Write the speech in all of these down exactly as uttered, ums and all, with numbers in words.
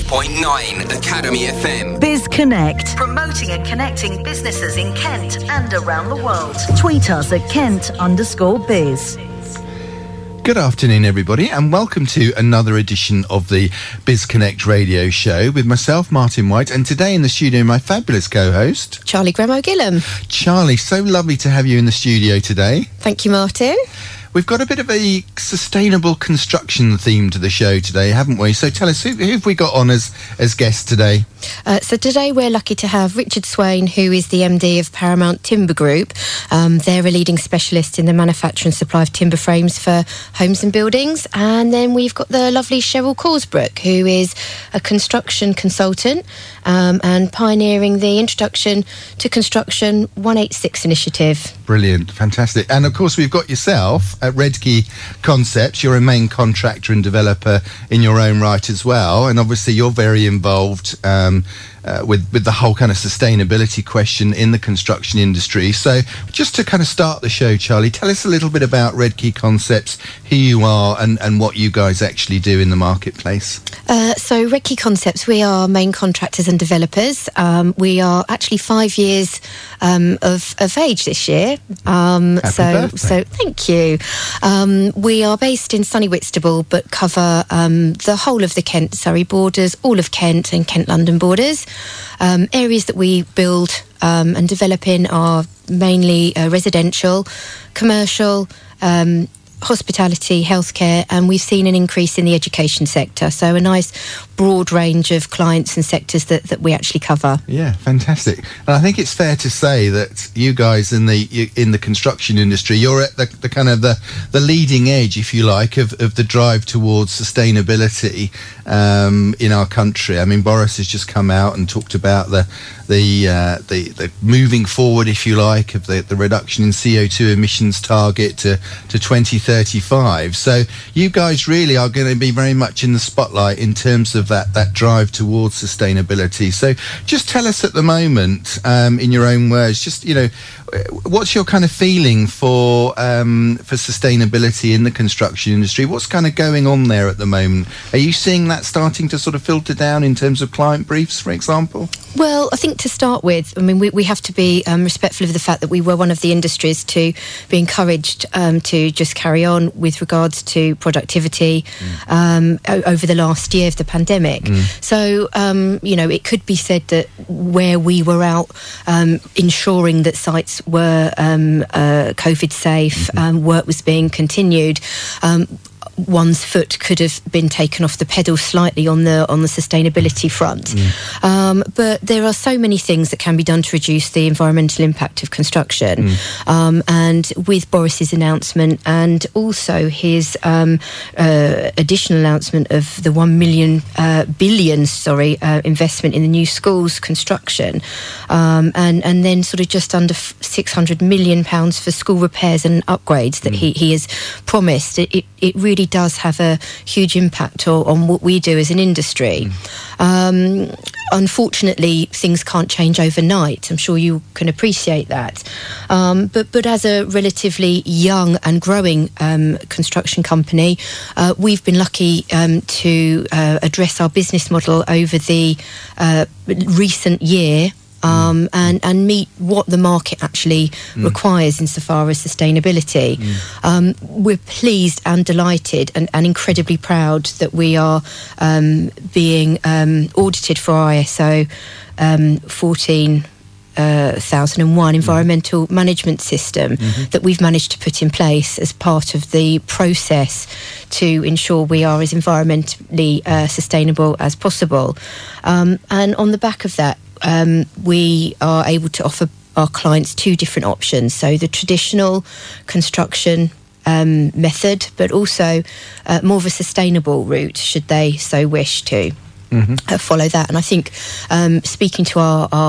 point nine Academy F M. Biz Connect. Promoting and connecting businesses in Kent and around the world. Tweet us at Kent underscore biz. Good afternoon, everybody, and welcome to another edition of the Biz Connect radio show with myself, Martin White, and today in the studio, my fabulous co-host, Charlie Graham-O'Gillan. Charlie, so lovely to have you in the studio today. Thank you, Martin. We've got a bit of a sustainable construction theme to the show today, haven't we? So tell us, who, who have we got on as, as guests today? Uh, so today we're lucky to have Richard Swain, who is the M D of Paramount Timber Group. Um, they're a leading specialist in the manufacture and supply of timber frames for homes and buildings. And then we've got the lovely Cheryl Causbrook, who is a construction consultant um, and pioneering the Introduction to Construction one eighty-six initiative. Brilliant, fantastic. And of course we've got yourself at Redkey Concepts. You're a main contractor and developer in your own right as well, and obviously you're very involved um, uh, with, with the whole kind of sustainability question in the construction industry. So just to kind of start the show, Charlie, tell us a little bit about Redkey Concepts, who you are and, and what you guys actually do in the marketplace. Uh, so Redkey Concepts, we are main contractors and developers. Um, we are actually five years um, of, of age this year. Um, Happy so, birthday. so thank you. Um, we are based in sunny Whitstable, but cover um, the whole of the Kent Surrey borders, all of Kent and Kent London borders. Um, areas that we build um, and develop in are mainly uh, residential, commercial, um, hospitality, healthcare, and we've seen an increase in the education sector. So a nice broad range of clients and sectors that, that we actually cover. Yeah, fantastic. And I think it's fair to say that you guys in the you, in the construction industry, you're at the, the kind of the, the leading edge, if you like, of, of the drive towards sustainability um, in our country. I mean, Boris has just come out and talked about the the uh, the, the moving forward, if you like, of the, the reduction in C O two emissions target to, to twenty thirty-five. So you guys really are going to be very much in the spotlight in terms of that, that drive towards sustainability. So just tell us at the moment, um, in your own words, just, you know, what's your kind of feeling for um, for sustainability in the construction industry? What's kind of going on there at the moment? Are you seeing that starting to sort of filter down in terms of client briefs, for example? Well, I think to start with, I mean, we, we have to be um, respectful of the fact that we were one of the industries to be encouraged um, to just carry on with regards to productivity mm. um, o- over the last year of the pandemic. Mm. So, um, you know, it could be said that where we were out um, ensuring that sites were um, uh, COVID safe, mm-hmm. um, work was being continued, um, one's foot could have been taken off the pedal slightly on the on the sustainability front. Mm. Um, but there are so many things that can be done to reduce the environmental impact of construction. Mm. Um, and with Boris's announcement and also his um, uh, additional announcement of the one million uh, billion, sorry, uh, investment in the new schools construction, um, and and then sort of just under six hundred million pounds for school repairs and upgrades that mm. he he has promised. It, it it really does have a huge impact on, on what we do as an industry. Mm. Um, unfortunately, things can't change overnight. I'm sure you can appreciate that. Um, but, but as a relatively young and growing um, construction company, uh, we've been lucky um, to uh, address our business model over the uh, recent year. Um, and, and meet what the market actually mm. requires insofar as sustainability. Mm. Um, we're pleased and delighted and, and incredibly proud that we are um, being um, audited for I S O um, fourteen thousand one environmental management system mm-hmm. that we've managed to put in place as part of the process to ensure we are as environmentally uh, sustainable as possible. Um, and on the back of that, Um, we are able to offer our clients two different options. So the traditional construction um, method, but also uh, more of a sustainable route, should they so wish to. Mm-hmm. Uh, follow that. And I think um, speaking to our, our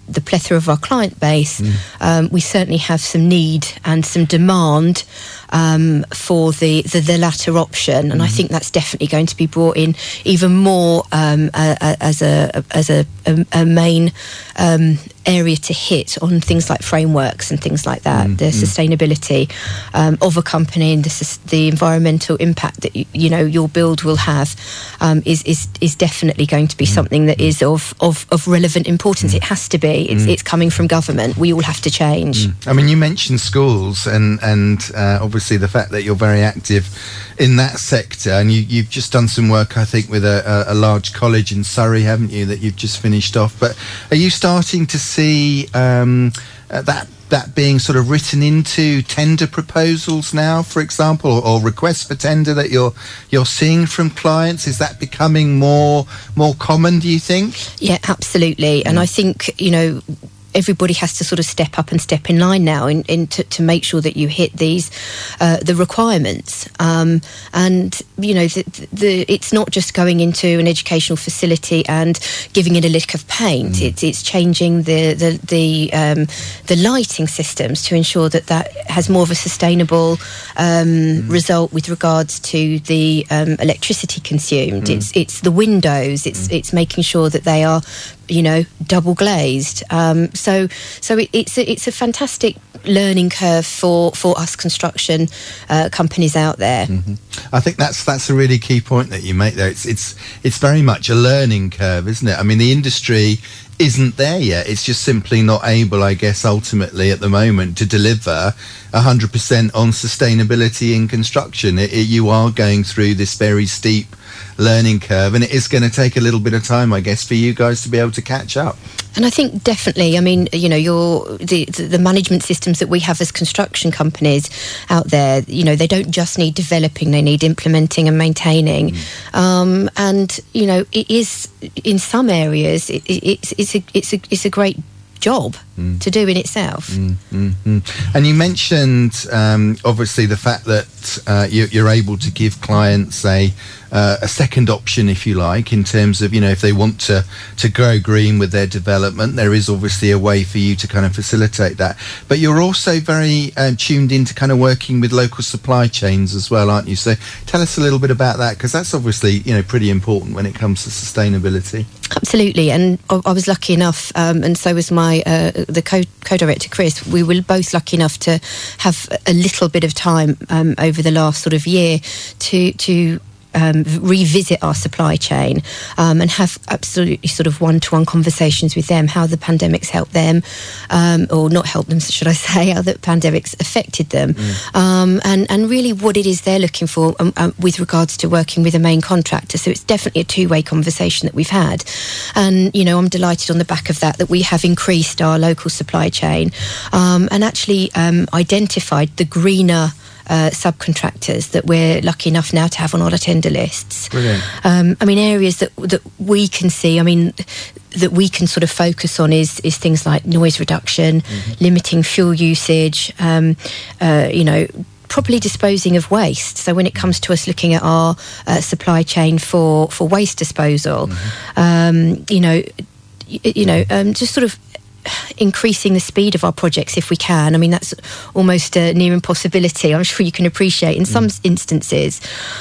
the plethora of our client base, mm. um, we certainly have some need and some demand um, for the, the, the latter option, and mm. I think that's definitely going to be brought in even more um, uh, as a as a, a, a main um, area to hit on things like frameworks and things like that. Mm. The mm. sustainability um, of a company and the, the environmental impact that you, you know your build will have um, is is is definitely going to be mm. something that is of of, of relevant importance. Mm. It has to be. It's, mm. it's coming from government. We all have to change. Mm. I mean, you mentioned schools and and uh, obviously the fact that you're very active in that sector, and you, you've just done some work, I think, with a, a, a large college in Surrey, haven't you, that you've just finished off. But are you starting to see um, uh, that that being sort of written into tender proposals now, for example, or, or requests for tender that you're you're seeing from clients? Is that becoming more more common, do you think? Yeah, absolutely. Mm. And I think, you know, everybody has to sort of step up and step in line now in, in to, to make sure that you hit these uh, the requirements. Um, and you know, the, the, it's not just going into an educational facility and giving it a lick of paint. Mm. It's it's changing the the the, um, the lighting systems to ensure that that has more of a sustainable um, mm. result with regards to the um, electricity consumed. Mm. It's it's the windows. It's mm. it's making sure that they are, you know, double glazed. Um, so, so it, it's a, it's a fantastic learning curve for, for us construction uh, companies out there. Mm-hmm. I think that's that's a really key point that you make there. It's it's it's very much a learning curve, isn't it? I mean, the industry isn't there yet. It's just simply not able, I guess, ultimately at the moment to deliver one hundred percent on sustainability in construction. It, it, you are going through this very steep learning curve, and it is going to take a little bit of time, I guess, for you guys to be able to catch up. And I think definitely, I mean, you know, your the, the management systems that we have as construction companies out there, you know, they don't just need developing, they need implementing and maintaining. Mm. Um, and, you know, it is, in some areas, it, it, it's, it's, a, it's, a, it's a great job mm. to do in itself. Mm, mm, mm. And you mentioned, um, obviously, the fact that uh, you, you're able to give clients a uh, a second option, if you like, in terms of, you know, if they want to to go green with their development, there is obviously a way for you to kind of facilitate that. But you're also very uh, tuned into kind of working with local supply chains as well, aren't you? So tell us a little bit about that, because that's obviously, you know, pretty important when it comes to sustainability. Absolutely, and I, I was lucky enough, um, and so was my uh, the co- co-director Chris. We were both lucky enough to have a little bit of time um, over the last sort of year to to. Um, revisit our supply chain um, and have absolutely sort of one-to-one conversations with them, how the pandemic's helped them, um, or not helped them, should I say, how the pandemic's affected them, mm. um, and, and really what it is they're looking for um, um, with regards to working with a main contractor. So it's definitely a two-way conversation that we've had. And, you know, I'm delighted on the back of that that we have increased our local supply chain um, and actually um, identified the greener Uh, subcontractors that we're lucky enough now to have on all our tender lists. Brilliant. Um, I mean, areas that that we can see, I mean, that we can sort of focus on is is things like noise reduction, mm-hmm. limiting fuel usage, um, uh, you know, properly disposing of waste. So when it comes to us looking at our uh, supply chain for, for waste disposal, mm-hmm. um, you know, you, you know, um, just sort of increasing the speed of our projects if we can. I mean, that's almost a near impossibility, I'm sure you can appreciate in mm. some instances.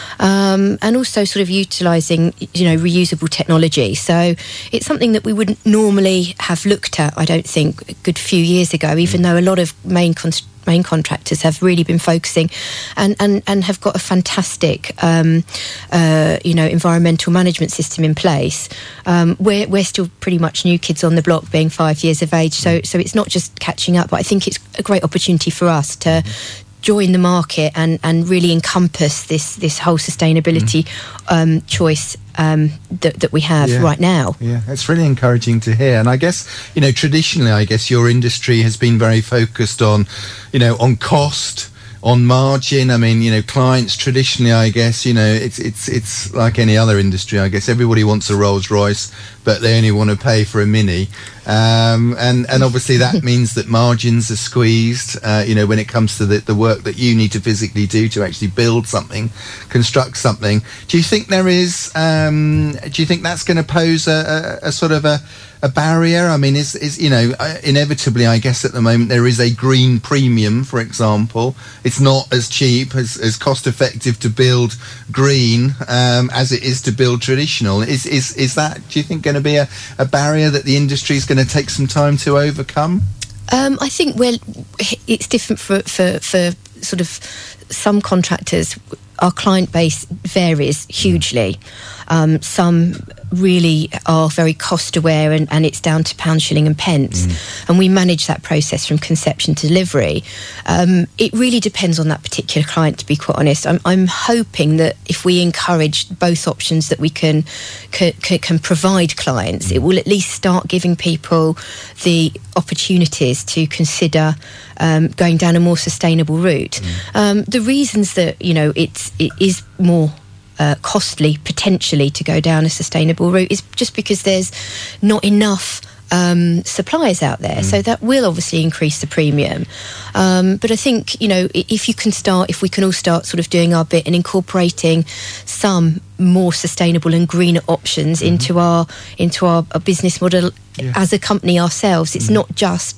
Um, and also sort of utilising, you know, reusable technology. So it's something that we wouldn't normally have looked at, I don't think, a good few years ago, even mm. though a lot of main const- main contractors have really been focusing and, and, and have got a fantastic, um, uh, you know, environmental management system in place. Um, we're, we're still pretty much new kids on the block, being five years of age. So, so it's not just catching up, but I think it's a great opportunity for us to join the market and, and really encompass this, this whole sustainability mm. um, choice um, that, that we have yeah. right now. Yeah, it's really encouraging to hear. And I guess, you know, traditionally, I guess your industry has been very focused on, you know, on cost, on margin. I mean, you know, clients traditionally, I guess, you know, it's it's it's like any other industry, I guess. Everybody wants a Rolls Royce, but they only want to pay for a Mini. Um, and, and obviously that means that margins are squeezed, uh, you know, when it comes to the, the work that you need to physically do to actually build something, construct something. Do you think there is, um, do you think that's going to pose a, a, a sort of a, a barrier? I mean, is is you know, uh, inevitably, I guess at the moment there is a green premium, for example. It's not as cheap, as, as cost effective to build green um, as it is to build traditional. Is is is that, do you think, going to be a, a barrier that the industry is going to take some time to overcome? Um, I think well, it's different for, for for sort of some contractors. Our client base varies hugely. Um, some really are very cost aware, and, and it's down to pound, shilling and pence. Mm. And we manage that process from conception to delivery. Um, it really depends on that particular client, to be quite honest. I'm, I'm hoping that if we encourage both options that we can can, can provide clients, mm. it will at least start giving people the opportunities to consider um, going down a more sustainable route. Mm. Um, the reasons that, you know, it's, it is more Uh, costly potentially to go down a sustainable route is just because there's not enough um, suppliers out there. Mm. So that will obviously increase the premium. Um, but I think, you know, if you can start, if we can all start sort of doing our bit and incorporating some more sustainable and greener options mm. into our into our, our business model yeah. as a company ourselves, it's mm. not just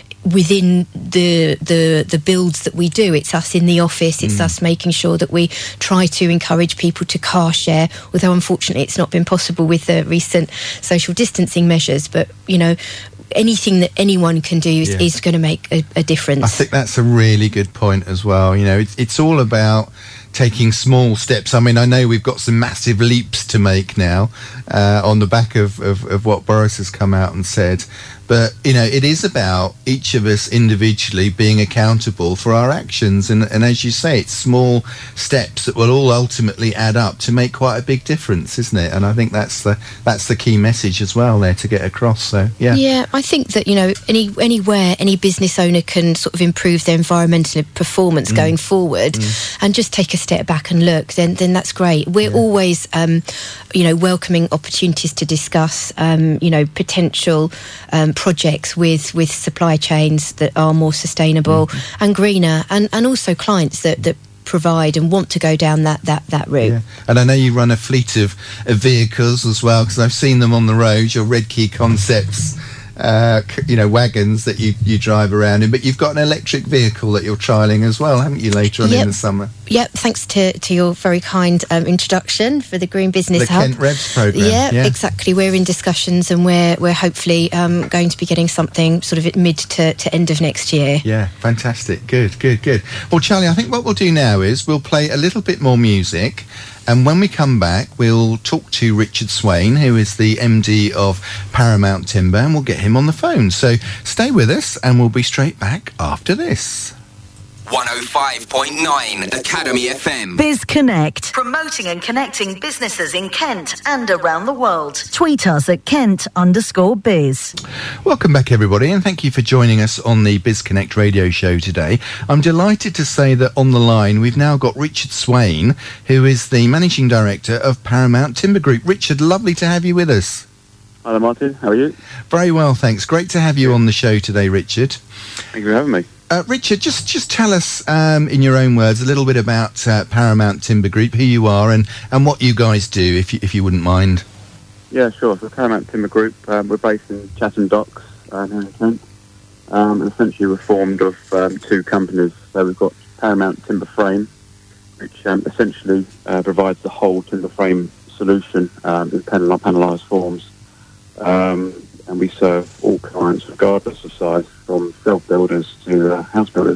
within the the the builds that we do. It's us in the office, it's mm. us making sure that we try to encourage people to car share, although unfortunately it's not been possible with the recent social distancing measures. But, you know, anything that anyone can do is, yeah. is going to make a, a difference. I think that's a really good point as well. You know, it's, it's all about taking small steps. I mean, I know we've got some massive leaps to make now uh, on the back of, of, of what Boris has come out and said. But, you know, it is about each of us individually being accountable for our actions. And, and as you say, it's small steps that will all ultimately add up to make quite a big difference, isn't it? And I think that's the that's the key message as well there to get across. So, yeah. Yeah, I think that, you know, any anywhere any business owner can sort of improve their environmental performance mm. going forward mm. and just take a step back and look, then then that's great. We're yeah. always, um, you know, welcoming opportunities to discuss, um, you know, potential um, projects with, with supply chains that are more sustainable mm-hmm. and greener, and, and also clients that, that provide and want to go down that, that, that route. Yeah. And I know you run a fleet of, of vehicles as well, because I've seen them on the road, your Red Key Concepts, uh, you know, wagons that you, you drive around in, but you've got an electric vehicle that you're trialling as well, haven't you, later on yep. in the summer? Yep, thanks to, to your very kind um, introduction for the Green Business the Hub. The Kent Revs programme. Yeah, yeah, exactly. We're in discussions, and we're we're hopefully um, going to be getting something sort of at mid to, to end of next year. Yeah, fantastic. Good, good, good. Well, Charlie, I think what we'll do now is we'll play a little bit more music, and when we come back, we'll talk to Richard Swain, who is the M D of Paramount Timber, and we'll get him on the phone. So stay with us, and we'll be straight back after this. one oh five point nine Academy F M. Biz Connect. Promoting and connecting businesses in Kent and around the world. Tweet us at Kent underscore biz. Welcome back, everybody, and thank you for joining us on the Biz Connect radio show today. I'm delighted to say that on the line we've now got Richard Swain, who is the Managing Director of Paramount Timber Group. Richard, lovely to have you with us. Hello, Martin. How are you? Very well, thanks. Great to have you on the show today, Richard. Thank you for having me. Uh, Richard, just just tell us, um, in your own words, a little bit about uh, Paramount Timber Group, who you are, and, and what you guys do, if you, if you wouldn't mind. Yeah, sure. So Paramount Timber Group, um, we're based in Chatham Docks, uh, here in Kent, um, and essentially we're formed of um, two companies. So we've got Paramount Timber Frame, which um, essentially uh, provides the whole timber frame solution um, in panel- panelised forms. Um, and we serve all clients regardless of size, from self-builders to uh, house builders.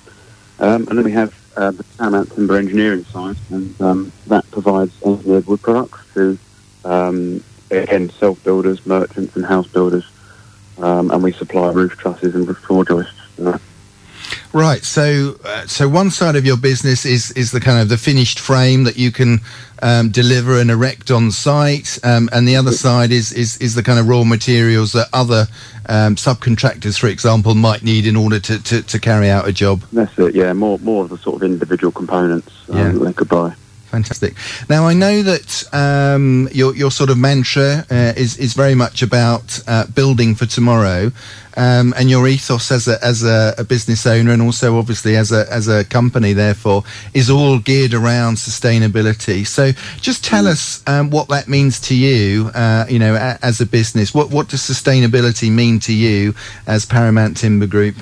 Um, and then we have uh, the Paramount Timber Engineering side, and um, that provides engineered wood products to, um, again, self-builders, merchants and house builders. Um, and we supply roof trusses and roof floor joists. Uh, Right, so uh, so one side of your business is, is the kind of the finished frame that you can um, deliver and erect on site, um, and the other side is, is, is the kind of raw materials that other um, subcontractors, for example, might need in order to, to, to carry out a job. That's it, yeah, more more of the sort of individual components um, yeah. that they could buy. Fantastic. Now, I know that um, your your sort of mantra uh, is is very much about uh, building for tomorrow, um, and your ethos as a as a, a business owner, and also obviously as a as a company, therefore, is all geared around sustainability. So, just tell us um, what that means to you. Uh, you know, a, as a business, what what does sustainability mean to you as Paramount Timber Group?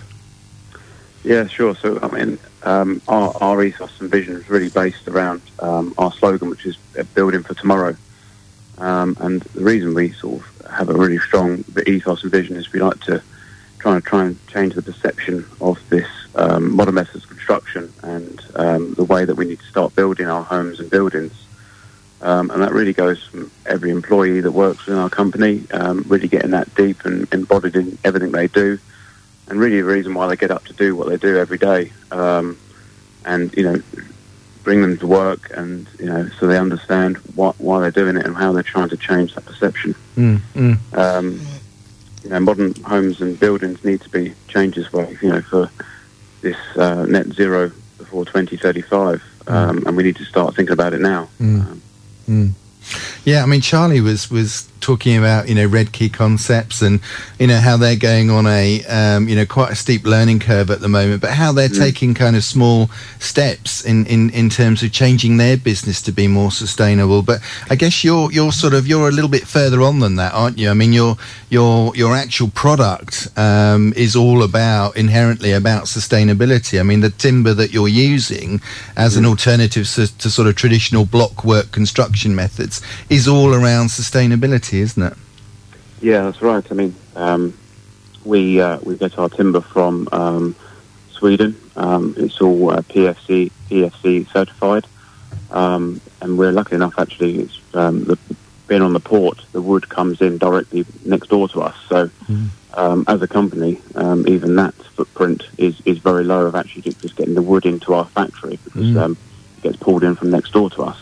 Yeah, sure. So, I mean, um, our, our ethos and vision is really based around um, our slogan, which is building for tomorrow. Um, and the reason we sort of have a really strong ethos and vision is we like to try and try and change the perception of this um, modern methods of construction and um, the way that we need to start building our homes and buildings. Um, and that really goes from every employee that works in our company, um, really getting that deep and embodied in everything they do. And really the reason why they get up to do what they do every day, um, and, you know, bring them to work and, you know, so they understand what, why they're doing it and how they're trying to change that perception. Mm, mm. Um, you know, modern homes and buildings need to be changed as well, you know, for this uh, net zero before twenty thirty-five, um, mm. and we need to start thinking about it now. Mm. Um, mm. Yeah, I mean, Charlie was, was talking about, you know, Red Key Concepts and, you know, how they're going on a, um, you know, quite a steep learning curve at the moment, but how they're mm. taking kind of small steps in, in, in terms of changing their business to be more sustainable. But I guess you're, you're sort of, you're a little bit further on than that, aren't you? I mean, your, your, your actual product, um, is all about, inherently about sustainability. I mean, the timber that you're using as mm. an alternative to, to sort of traditional block work construction methods is all around sustainability, isn't it? Yeah, that's right. I mean, um, we uh, we get our timber from um, Sweden. Um, it's all uh, P F C P F C certified, um, and we're lucky enough. Actually, it's um, the, being on the port, the wood comes in directly next door to us. So, mm. um, as a company, um, even that footprint is, is very low of actually just getting the wood into our factory because mm. um, it gets pulled in from next door to us.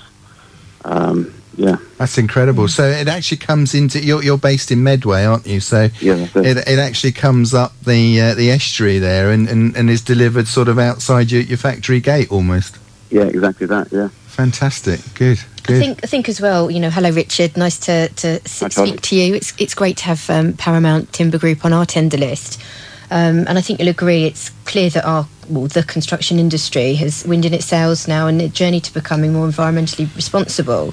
Um, Yeah, that's incredible. So it actually comes into you're you're based in Medway, aren't you? So yeah, that's it. it it actually comes up the uh, the estuary there and, and, and is delivered sort of outside your, your factory gate almost. Yeah, exactly that. Yeah, fantastic. Good. Good. I think I think as well. You know, hello Richard. Nice to to s- speak to you. It's it's great to have um, Paramount Timber Group on our tender list. Um, and I think you'll agree it's clear that our well, the construction industry has wind in its sails now and a journey to becoming more environmentally responsible.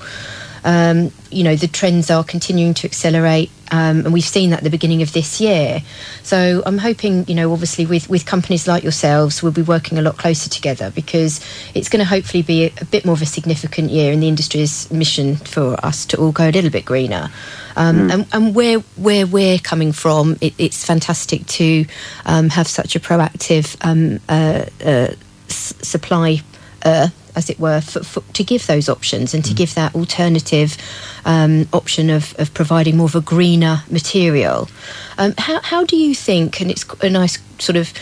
Um, you know, the trends are continuing to accelerate, um, and we've seen that at the beginning of this year. So I'm hoping, you know, obviously with, with companies like yourselves, we'll be working a lot closer together because it's going to hopefully be a, a bit more of a significant year in the industry's mission for us to all go a little bit greener. Um, mm. and, and where where we're coming from, it, it's fantastic to um, have such a proactive um, uh, uh, s- supply uh, as it were, for, for, to give those options and to mm. give that alternative um, option of, of providing more of a greener material. Um, how, how do you think, and it's a nice sort of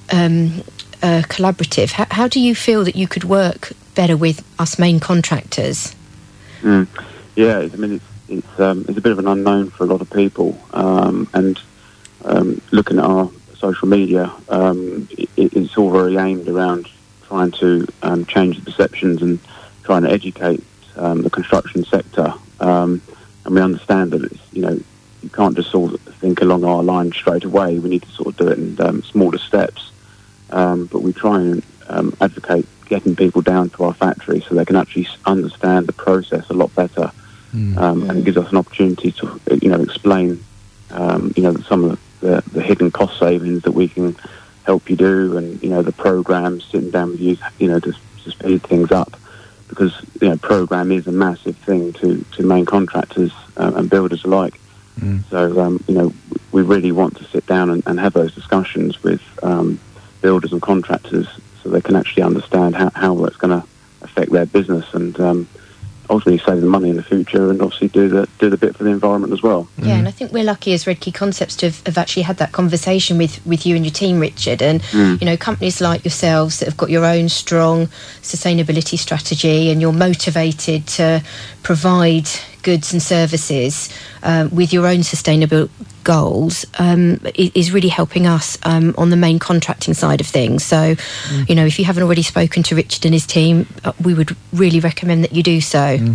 um, uh, collaborative, how, how do you feel that you could work better with us main contractors? Mm. Yeah, I mean, it's, it's, um, it's a bit of an unknown for a lot of people. Um, and um, looking at our social media, um, it, it's all very aimed around trying to um, change the perceptions and trying to educate um, the construction sector. Um, and we understand that it's, you know, you can't just sort of think along our line straight away. We need to sort of do it in um, smaller steps. Um, but we try and um, advocate getting people down to our factory so they can actually understand the process a lot better. Mm. Um, and it gives us an opportunity to, you know, explain, um, you know, some of the, the hidden cost savings that we can help you do, and, you know, the programs, sitting down with you, you know, to, to speed things up, because, you know, program is a massive thing to, to main contractors uh, and builders alike. Mm. So, um, you know, we really want to sit down and, and have those discussions with um, builders and contractors so they can actually understand how, how that's going to affect their business and um, ultimately save them money in the future, and obviously do the do the bit for the environment as well. Yeah, mm. and I think we're lucky as Red Key Concepts to have, have actually had that conversation with, with you and your team, Richard, and mm. you know, companies like yourselves that have got your own strong sustainability strategy and you're motivated to provide goods and services um, with your own sustainable goals um, is really helping us um, on the main contracting side of things. So, mm. you know, if you haven't already spoken to Richard and his team, uh, we would really recommend that you do so. Mm.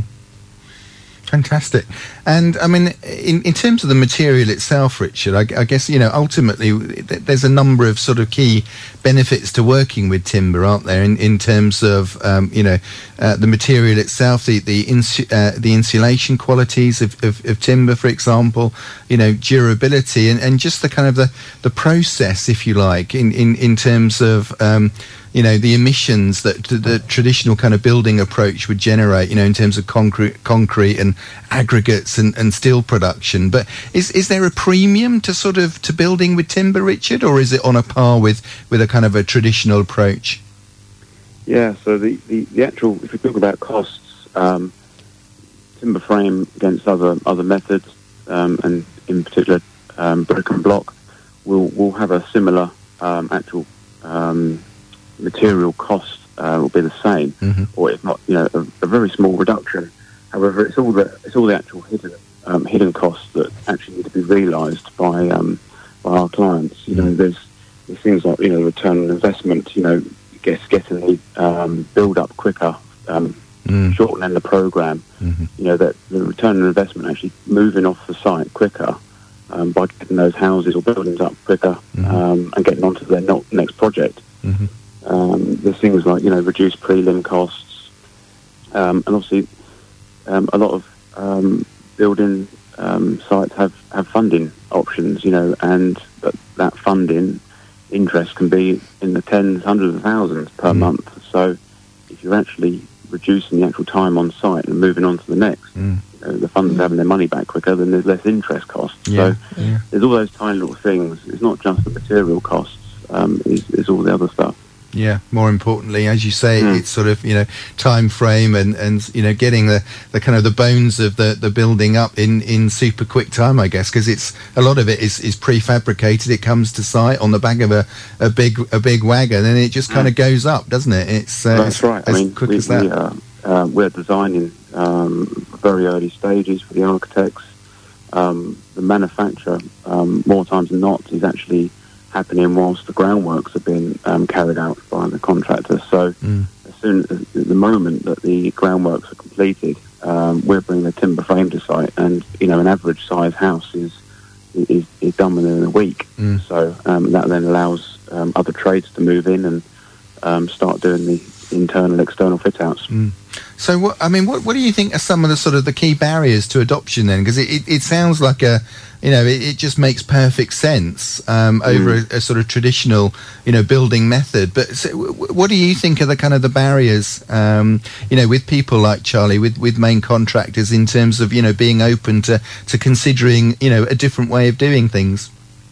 Fantastic. And I mean, in, in terms of the material itself, Richard, I, I guess, you know, ultimately th- there's a number of sort of key benefits to working with timber, aren't there, in, in terms of, um, you know, uh, the material itself, the the, insu- uh, the insulation qualities of, of, of timber, for example, you know, durability and, and just the kind of the, the process, if you like, in, in, in terms of, um, you know, the emissions that the, the traditional kind of building approach would generate, you know, in terms of concrete, concrete and aggregates and, and steel production. But is is there a premium to sort of to building with timber, Richard, or is it on a par with, with a kind of a traditional approach? Yeah, so the, the, the actual, if we talk about costs, um, timber frame against other other methods, um, and in particular um, brick and block, will will have a similar um, actual um, material cost uh, will be the same, mm-hmm. or if not, you know, a, a very small reduction. However, it's all the it's all the actual hidden um, hidden costs that actually need to be realised by um, by our clients. You mm-hmm. know, there's, there's things like, you know, return on investment. You know, gets getting the um, build up quicker, um, mm. shortening the program. Mm-hmm. You know, that the return on investment actually moving off the site quicker um, by getting those houses or buildings up quicker, mm-hmm. um, and getting onto their no- next project. Mm-hmm. Um, there's things like, you know, reduced prelim costs, um, and obviously um, a lot of um, building um, sites have, have funding options, you know, and that, that funding interest can be in the tens, hundreds of thousands per mm. month. So if you're actually reducing the actual time on site and moving on to the next, mm. you know, the funders mm. having their money back quicker, then there's less interest costs. Yeah. So yeah. there's all those tiny little things. It's not just the material costs, um, it's, it's all the other stuff. Yeah, more importantly, as you say, mm. it's sort of, you know, time frame and, and you know, getting the, the kind of the bones of the, the building up in, in super quick time, I guess, because it's a lot of it is, is prefabricated. It comes to site on the back of a, a big a big wagon, and it just kind of goes up, doesn't it? It's uh, that's right. As I mean, quick we, as that. We are, uh, we're designing um, very early stages for the architects. Um, the manufacture, um, more times than not, is actually happening whilst the groundworks are being um, carried out by the contractor. So mm. as soon as the moment that the groundworks are completed, um, we're bringing the timber frame to site, and you know, an average size house is is, is done within a week. Mm. So um, that then allows um, other trades to move in and um, start doing the internal, external fit outs. Mm. So, what I mean, what what do you think are some of the sort of the key barriers to adoption then? Because it, it, it sounds like a, you know, it, it just makes perfect sense um, over mm. a, a sort of traditional, you know, building method. But so w- what do you think are the kind of the barriers, um, you know, with people like Charlie, with, with main contractors, in terms of, you know, being open to, to considering, you know, a different way of doing things?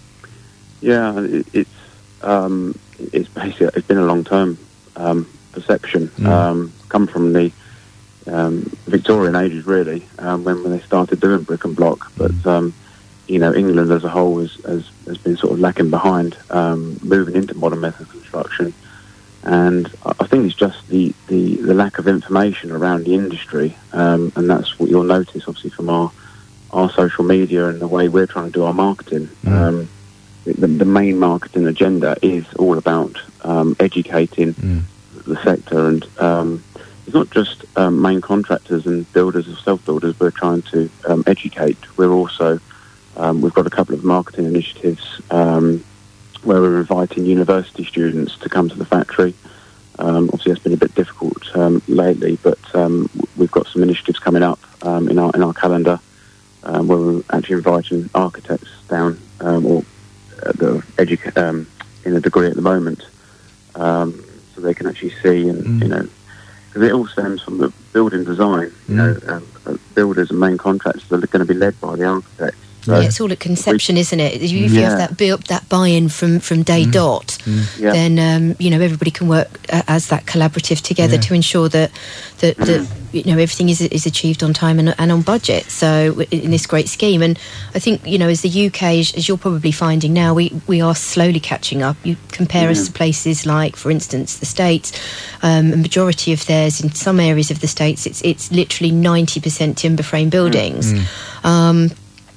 Yeah, it, it's um, it's basically it's been a long term um, perception, mm. um, come from the um, Victorian ages really, um, when, when they started doing brick and block. But um, you know, England as a whole has, has, has been sort of lacking behind, um, moving into modern method construction. And I think it's just the, the, the lack of information around the industry, um, and that's what you'll notice obviously from our our social media and the way we're trying to do our marketing. Mm. Um, the, the main marketing agenda is all about um, educating mm. the sector, and um, it's not just um, main contractors and builders or self-builders we're trying to um, educate. We're also, um, we've got a couple of marketing initiatives um, where we're inviting university students to come to the factory. Um, obviously that's been a bit difficult um, lately, but um, we've got some initiatives coming up um, in our in our calendar um, where we're actually inviting architects down, um, or uh, the edu- um, in a degree at the moment, um, so they can actually see and mm. you know, because it all stems from the building design. You mm. know, um, uh, builders and main contractors are going to be led by the architects. So yeah, it's all at conception, isn't it? If you Yeah. have that build, that buy-in from, from day dot, Yeah. then um, you know everybody can work uh, as that collaborative together Yeah. to ensure that that, that you know everything is is achieved on time and, and on budget. So in this great scheme, and I think you know as the U K, as, as you're probably finding now, we we are slowly catching up. You compare us to places like, for instance, the States. Um, a majority of theirs in some areas of the States, it's it's literally ninety percent timber frame buildings. Um,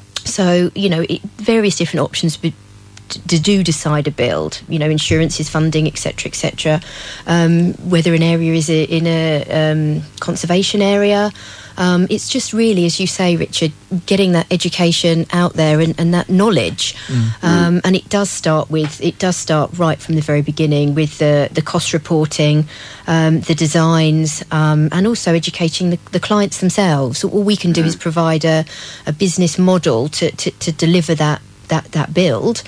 So, you know, it, various different options be, to do decide a build, you know, insurances, funding, et cetera, et cetera. Um, whether an area is a, in a um, conservation area. Um, it's just really, as you say, Richard, getting that education out there and, and that knowledge. Mm. Um, and it does start with, it does start right from the very beginning with the, the cost reporting, um, the designs, um, and also educating the, the clients themselves. So all we can do mm. is provide a, a business model to, to, to deliver that, that, that build.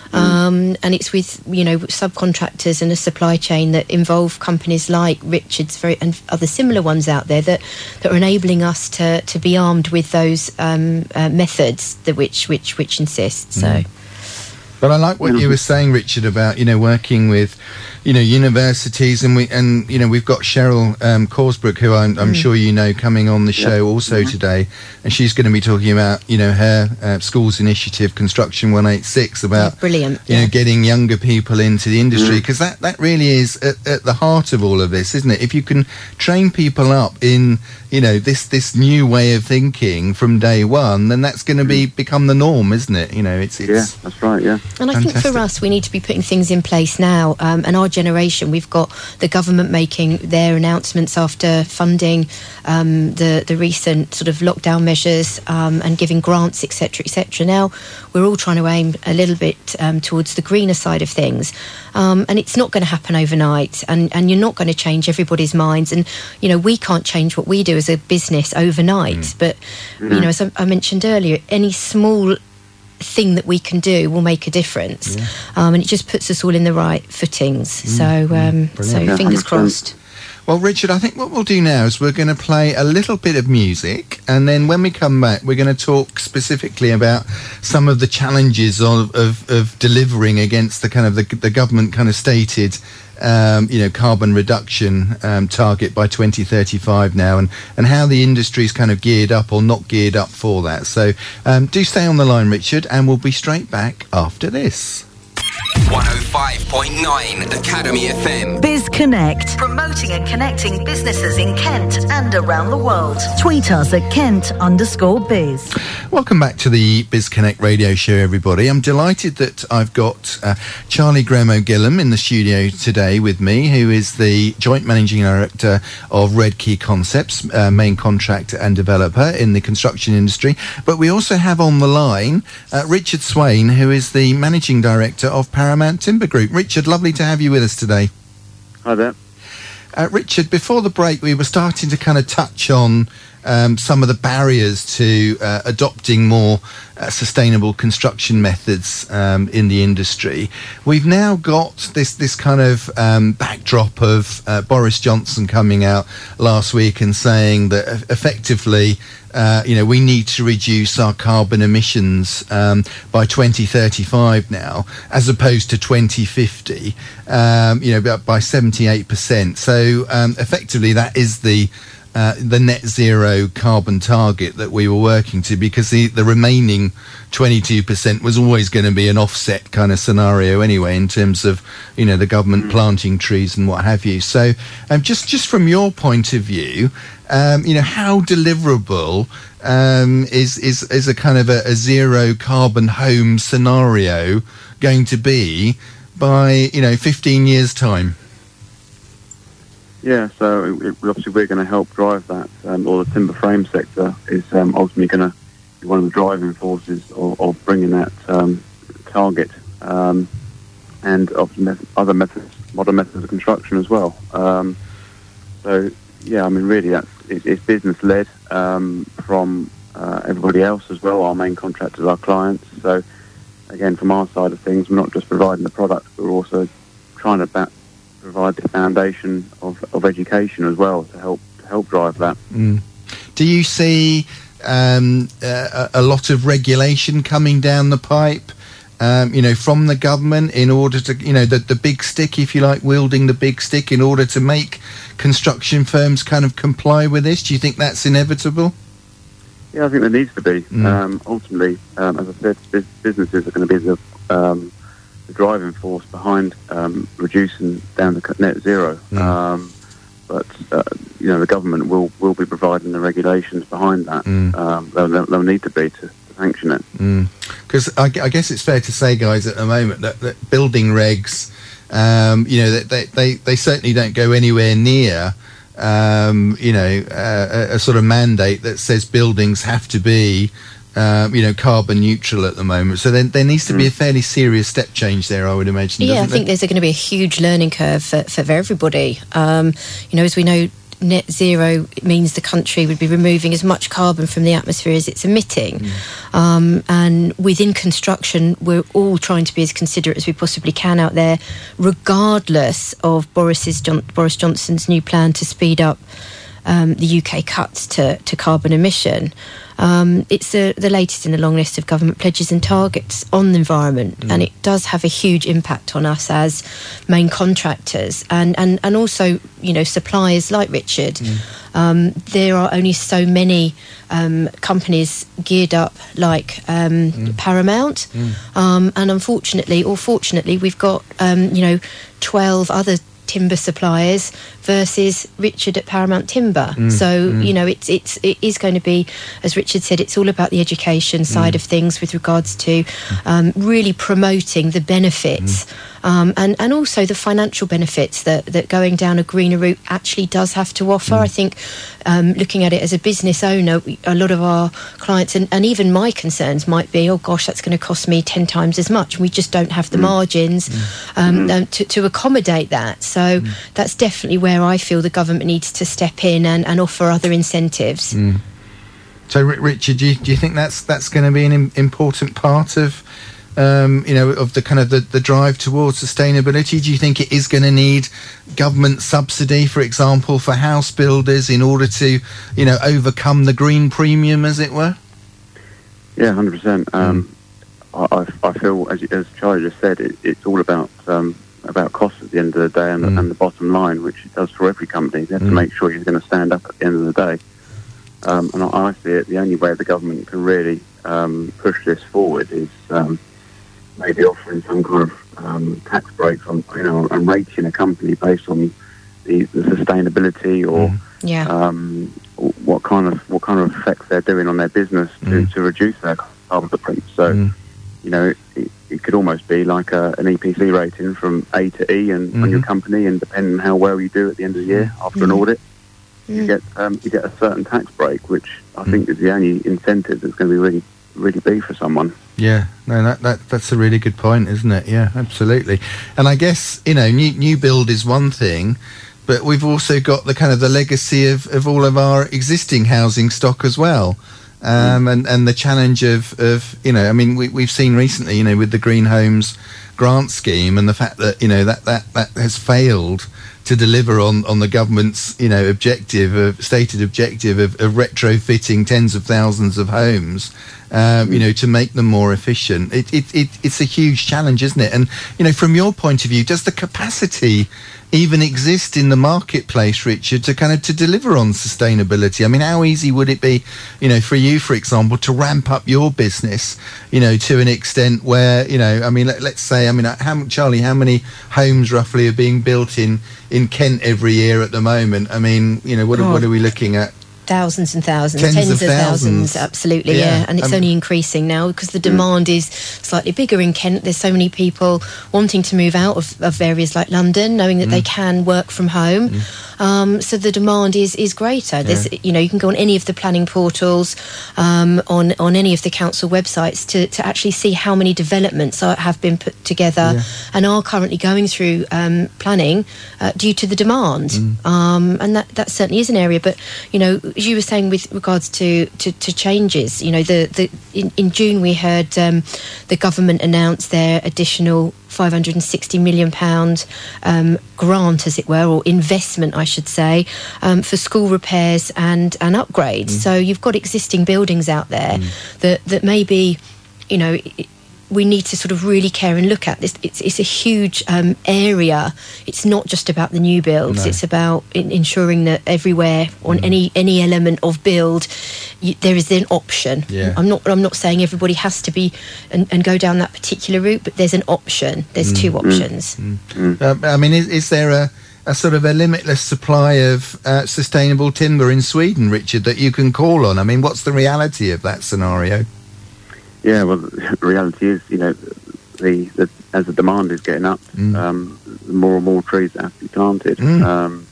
Um, and it's with, you know, subcontractors and a supply chain that involve companies like Richard's very, and other similar ones out there that, that are enabling us to, to be armed with those um, uh, methods that which which which insist. So, mm. But I like what you were saying, Richard, about you know working with you know universities, and we and you know we've got Cheryl um, Corsbrook, who I'm, I'm mm. sure you know, coming on the show yep. also mm-hmm. today, and she's going to be talking about you know her uh, schools initiative, Construction one eighty-six, about yeah, brilliant, you yeah. know getting younger people into the industry, because mm. that that really is at, at the heart of all of this, isn't it? If you can train people up in you know this this new way of thinking from day one, then that's going to be become the norm, isn't it? You know, it's, it's yeah, that's right, yeah. And I Fantastic. think for us, we need to be putting things in place now. Um, and our generation, we've got the government making their announcements after funding um, the the recent sort of lockdown measures um, and giving grants, et cetera, et cetera. Now we're all trying to aim a little bit um, towards the greener side of things, um, and it's not going to happen overnight. And and you're not going to change everybody's minds. And you know, we can't change what we do as a business overnight. Mm. But mm. you know, as I, I mentioned earlier, any small thing that we can do will make a difference, yeah. um, and it just puts us all in the right footings. Mm, so, um, mm, so yeah, fingers crossed. Well, Richard, I think what we'll do now is we're going to play a little bit of music, and then when we come back, we're going to talk specifically about some of the challenges of, of, of delivering against the kind of the, the government kind of stated Um, you know, carbon reduction um, target by twenty thirty-five now, and, and how the industry's kind of geared up or not geared up for that. So um, do stay on the line, Richard, and we'll be straight back after this. one oh five point nine Academy F M. Biz Connect, promoting and connecting businesses in Kent and around the world. Tweet us at Kent underscore biz. Welcome back to the Biz Connect radio show, everybody. I'm delighted that I've got uh, Charlie Graham-O'Gillan in the studio today with me, who is the Joint Managing Director of Red Key Concepts, uh, main contractor and developer in the construction industry. But we also have on the line uh, Richard Swain, who is the Managing Director of Paramount Timber Group. Richard, lovely to have you with us today. Hi there. Uh, Richard, before the break, we were starting to kind of touch on um, some of the barriers to uh, adopting more uh, sustainable construction methods um, in the industry. We've now got this this kind of um, backdrop of uh, Boris Johnson coming out last week and saying that uh, effectively, Uh, you know, we need to reduce our carbon emissions um, by twenty thirty-five now, as opposed to twenty fifty, um, you know, by seventy-eight percent. So um, effectively, that is the uh, the net zero carbon target that we were working to, because the, the remaining twenty-two percent was always going to be an offset kind of scenario anyway, in terms of, you know, the government planting trees and what have you. So um, just, just from your point of view, Um, you know, how deliverable um, is, is is a kind of a, a zero carbon home scenario going to be by, you know, fifteen years time? Yeah, so it, obviously we're going to help drive that, um, or the timber frame sector is um, ultimately going to be one of the driving forces of, of bringing that um, target, um, and obviously met- other methods, modern methods of construction as well. Um, so. Yeah, I mean, really, that's, it, it's business-led um, from uh, everybody else as well, our main contractors, our clients. So, again, from our side of things, we're not just providing the product, but we're also trying to ba- provide the foundation of, of education as well to help to help drive that. Mm. Do you see um, uh, a lot of regulation coming down the pipe, um, you know, from the government in order to, you know, the, the big stick, if you like, wielding the big stick in order to make construction firms kind of comply with this? Do you think that's inevitable? Yeah, I think there needs to be. Mm. Um, ultimately, um, as I said, bus- businesses are going to be the, um, the driving force behind um, reducing down to net zero. Mm. Um, but, uh, you know, the government will, will be providing the regulations behind that. Mm. Um, they'll, they'll, they'll need to be to, to sanction it. Because mm. I, I guess it's fair to say, guys, at the moment that, that building regs, um, you know, that they, they, they certainly don't go anywhere near Um, you know, uh, a, a sort of mandate that says buildings have to be, um, you know, carbon neutral at the moment. So then there needs to be a fairly serious step change there, I would imagine. Yeah, I doesn't think there? there's going to be a huge learning curve for, for everybody. Um, you know, as we know, net zero means the country would be removing as much carbon from the atmosphere as it's emitting. Mm. Um, and within construction, we're all trying to be as considerate as we possibly can out there, regardless of Boris's John- Boris Johnson's new plan to speed up um, the U K cuts to, to carbon emission. Um, it's the, the latest in the long list of government pledges and targets on the environment, mm. and it does have a huge impact on us as main contractors and, and, and also, you know, suppliers like Richard. Mm. Um, there are only so many um, companies geared up like um, mm. Paramount, mm. Um, and unfortunately, or fortunately, we've got, um, you know, twelve other timber suppliers versus Richard at Paramount Timber. Mm, so mm. you know, it's it's it is going to be, as Richard said, it's all about the education side mm. of things with regards to um, really promoting the benefits mm. um, and and also the financial benefits that that going down a greener route actually does have to offer. Mm. I think um, looking at it as a business owner, a lot of our clients and, and even my concerns might be, oh gosh, that's going to cost me ten times as much. We just don't have the mm. margins mm. Um, mm. Um, to, to accommodate that. So mm. that's definitely where I feel the government needs to step in and, and offer other incentives. Mm. So, R- Richard, do you, do you think that's that's going to be an im- important part of, um, you know, of the kind of the, the drive towards sustainability? Do you think it is going to need government subsidy, for example, for house builders in order to, you know, overcome the green premium, as it were? Yeah, one hundred percent. Um, mm. I, I feel, as, as Charlie just said, it, it's all about um, about cost at the end of the day and, mm. and the bottom line, which it does for every company. They have mm. to make sure you're going to stand up at the end of the day. Um, and I, I see it, the only way the government can really um, push this forward is um, maybe offering some kind of um, tax breaks on, you know, and rating a company based on the, the sustainability or mm. yeah. um, what kind of what kind of effects they're doing on their business to, mm. to reduce their carbon footprint. So, mm. you know, it, it could almost be like a, an E P C rating from A to E and mm-hmm. on your company, and depending on how well you do at the end of the year after mm. an audit, mm. you get um, you get a certain tax break, which I mm. think is the only incentive that's going to be really really be for someone. Yeah, no, that, that that's a really good point, isn't it? Yeah, absolutely. And I guess, you know, new new build is one thing, but we've also got the kind of the legacy of, of all of our existing housing stock as well. Um, and, and the challenge of, of, you know, I mean, we, we've seen recently, you know, with the Green Homes grant scheme and the fact that, you know, that, that, that has failed to deliver on, on the government's, you know, objective, of, stated objective of, of retrofitting tens of thousands of homes, um, you know, to make them more efficient. It, it, it, it's a huge challenge, isn't it? And, you know, from your point of view, does the capacity even exist in the marketplace, Richard, to kind of to deliver on sustainability? I mean, how easy would it be, you know, for you, for example, to ramp up your business, you know, to an extent where, you know, I mean, let, let's say, I mean, how, Charlie, how many homes roughly are being built in, in Kent every year at the moment? I mean, you know, what, oh. what are we looking at? Thousands and thousands, tens, tens of, of thousands. thousands, absolutely, yeah. yeah. And it's um, only increasing now because the demand mm. is slightly bigger in Kent. There's so many people wanting to move out of, of areas like London, knowing that mm. they can work from home. Mm. Um, so the demand is is greater. There's, yeah. you know, you can go on any of the planning portals, um, on on any of the council websites to, to actually see how many developments are, have been put together yeah. and are currently going through um, planning uh, due to the demand. Mm. Um, and that, that certainly is an area. But, you know, as you were saying with regards to, to, to changes, you know, the, the in, in June we heard um, the government announce their additional five hundred sixty million pounds um, grant, as it were, or investment, I should say, um, for school repairs and, and upgrades. Mm. So you've got existing buildings out there mm. that, that maybe, you know, it, we need to sort of really care and look at this. It's, it's a huge um, area. It's not just about the new builds. No. It's about in, ensuring that everywhere on mm. any any element of build, you, there is an option. Yeah. I'm not. I'm not saying everybody has to be and, and go down that particular route, but there's an option. There's mm. two options. Mm. Mm. Uh, I mean, is, is there a a sort of a limitless supply of uh, sustainable timber in Sweden, Richard, that you can call on? I mean, what's the reality of that scenario? Yeah, well, the reality is, you know, the, the as the demand is getting up, mm. um, more and more trees have to be planted. Mm. Um,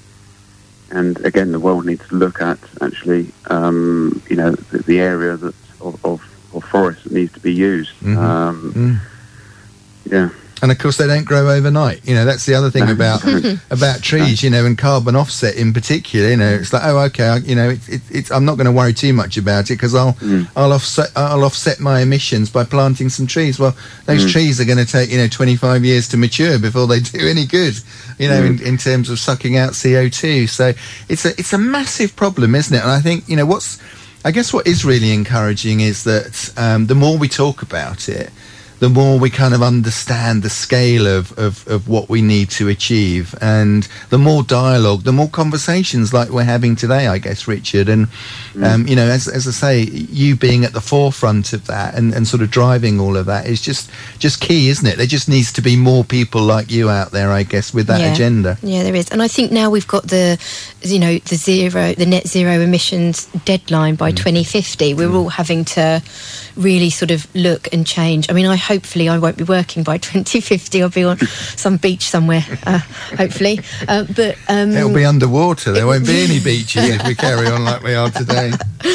and again, the world needs to look at actually, um, you know, the, the area that of, of, of forest that needs to be used. Mm-hmm. Um, mm. Yeah. And of course, they don't grow overnight. You know, that's the other thing no. about about trees. You know, and carbon offset in particular. You know, it's like, oh, okay, I, you know, it, it, it's I'm not going to worry too much about it because I'll mm. I'll offset I'll offset my emissions by planting some trees. Well, those mm. trees are going to take you know twenty-five years to mature before they do any good. You know, mm. in, in terms of sucking out C O two. So it's a it's a massive problem, isn't it? And I think you know what's I guess what is really encouraging is that um, the more we talk about it, the more we kind of understand the scale of, of, of what we need to achieve, and the more dialogue, the more conversations like we're having today, I guess, Richard. And, mm. um, you know, as, as I say, you being at the forefront of that and, and sort of driving all of that is just, just key, isn't it? There just needs to be more people like you out there, I guess, with that yeah. agenda. Yeah, there is. And I think now we've got the, you know, the zero, the net zero emissions deadline by mm. twenty fifty. We're mm. all having to really sort of look and change. I mean, I hopefully I won't be working by twenty fifty. I'll be on some beach somewhere, uh, hopefully. Uh, but um, it'll be underwater. There won't be any beaches if we carry on like we are today.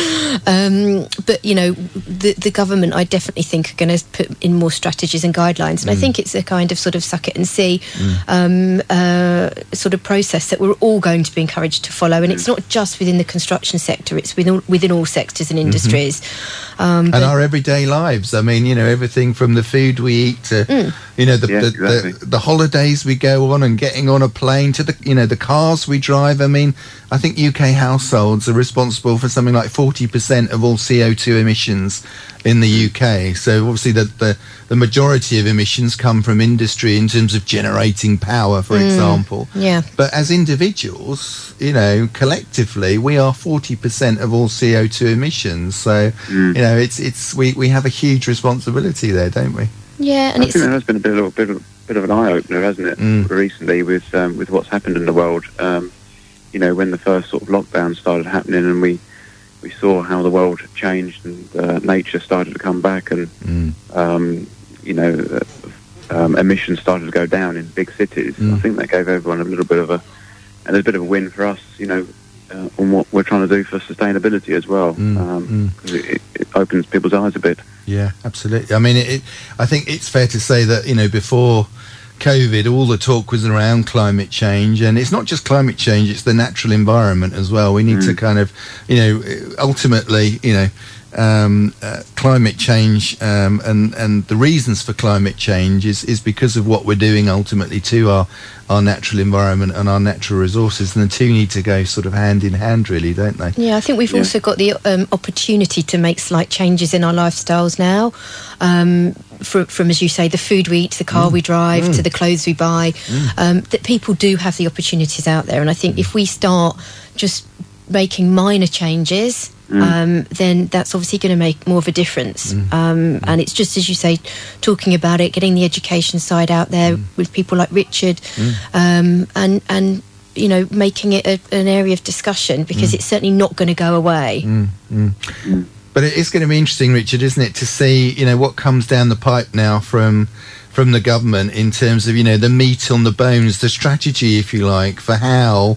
Um, but you know, the the government, I definitely think, are going to put in more strategies and guidelines, and mm. I think it's a kind of sort of suck it and see mm. um, uh, sort of process that we're all going to be encouraged to follow. And it's not just within the construction sector; it's within within all sectors and industries. Mm-hmm. Um, and our everyday lives. I mean, you know, everything from the food we eat to, mm. you know, the, yeah, the, exactly. the the holidays we go on and getting on a plane to the, you know, the cars we drive. I mean, I think U K households are responsible for something like forty percent of all C O two emissions in the U K. So obviously the, the, the majority of emissions come from industry in terms of generating power, for mm. example. Yeah. But as individuals, you know, collectively, we are forty percent of all C O two emissions. So, mm. you know, it's it's we, we have a huge responsibility there, don't we? Yeah, and I it's think there has been a bit of, bit of, bit of an eye-opener, hasn't it, mm. recently with um, with what's happened in the world. Um, you know, when the first sort of lockdown started happening and we we saw how the world changed and uh, nature started to come back and, mm. um, you know, uh, um, emissions started to go down in big cities. Mm. I think that gave everyone a little bit of a, and there's a bit of a win for us, you know, uh, on what we're trying to do for sustainability as well. Mm. Um, mm. It, it opens people's eyes a bit. Yeah, absolutely. I mean, it, it, I think it's fair to say that, you know, before COVID, all the talk was around climate change, and it's not just climate change, it's the natural environment as well. We need mm. to kind of, you know, ultimately, you know, um, uh, climate change um, and, and the reasons for climate change is, is because of what we're doing ultimately to our, our natural environment and our natural resources, and the two need to go sort of hand in hand, really, don't they? Yeah, I think we've yeah. also got the um, opportunity to make slight changes in our lifestyles now. Um, from, from, as you say, the food we eat, to the car mm. we drive, mm. to the clothes we buy, mm. um, that people do have the opportunities out there. And I think mm. if we start just making minor changes, mm. um, then that's obviously going to make more of a difference. Mm. Um, mm. And it's just, as you say, talking about it, getting the education side out there mm. with people like Richard, mm. um, and and you know, making it a, an area of discussion, because mm. it's certainly not going to go away. Mm. Mm. Mm. But it is going to be interesting, Richard, isn't it, to see, you know, what comes down the pipe now from from the government in terms of, you know, the meat on the bones, the strategy, if you like, for how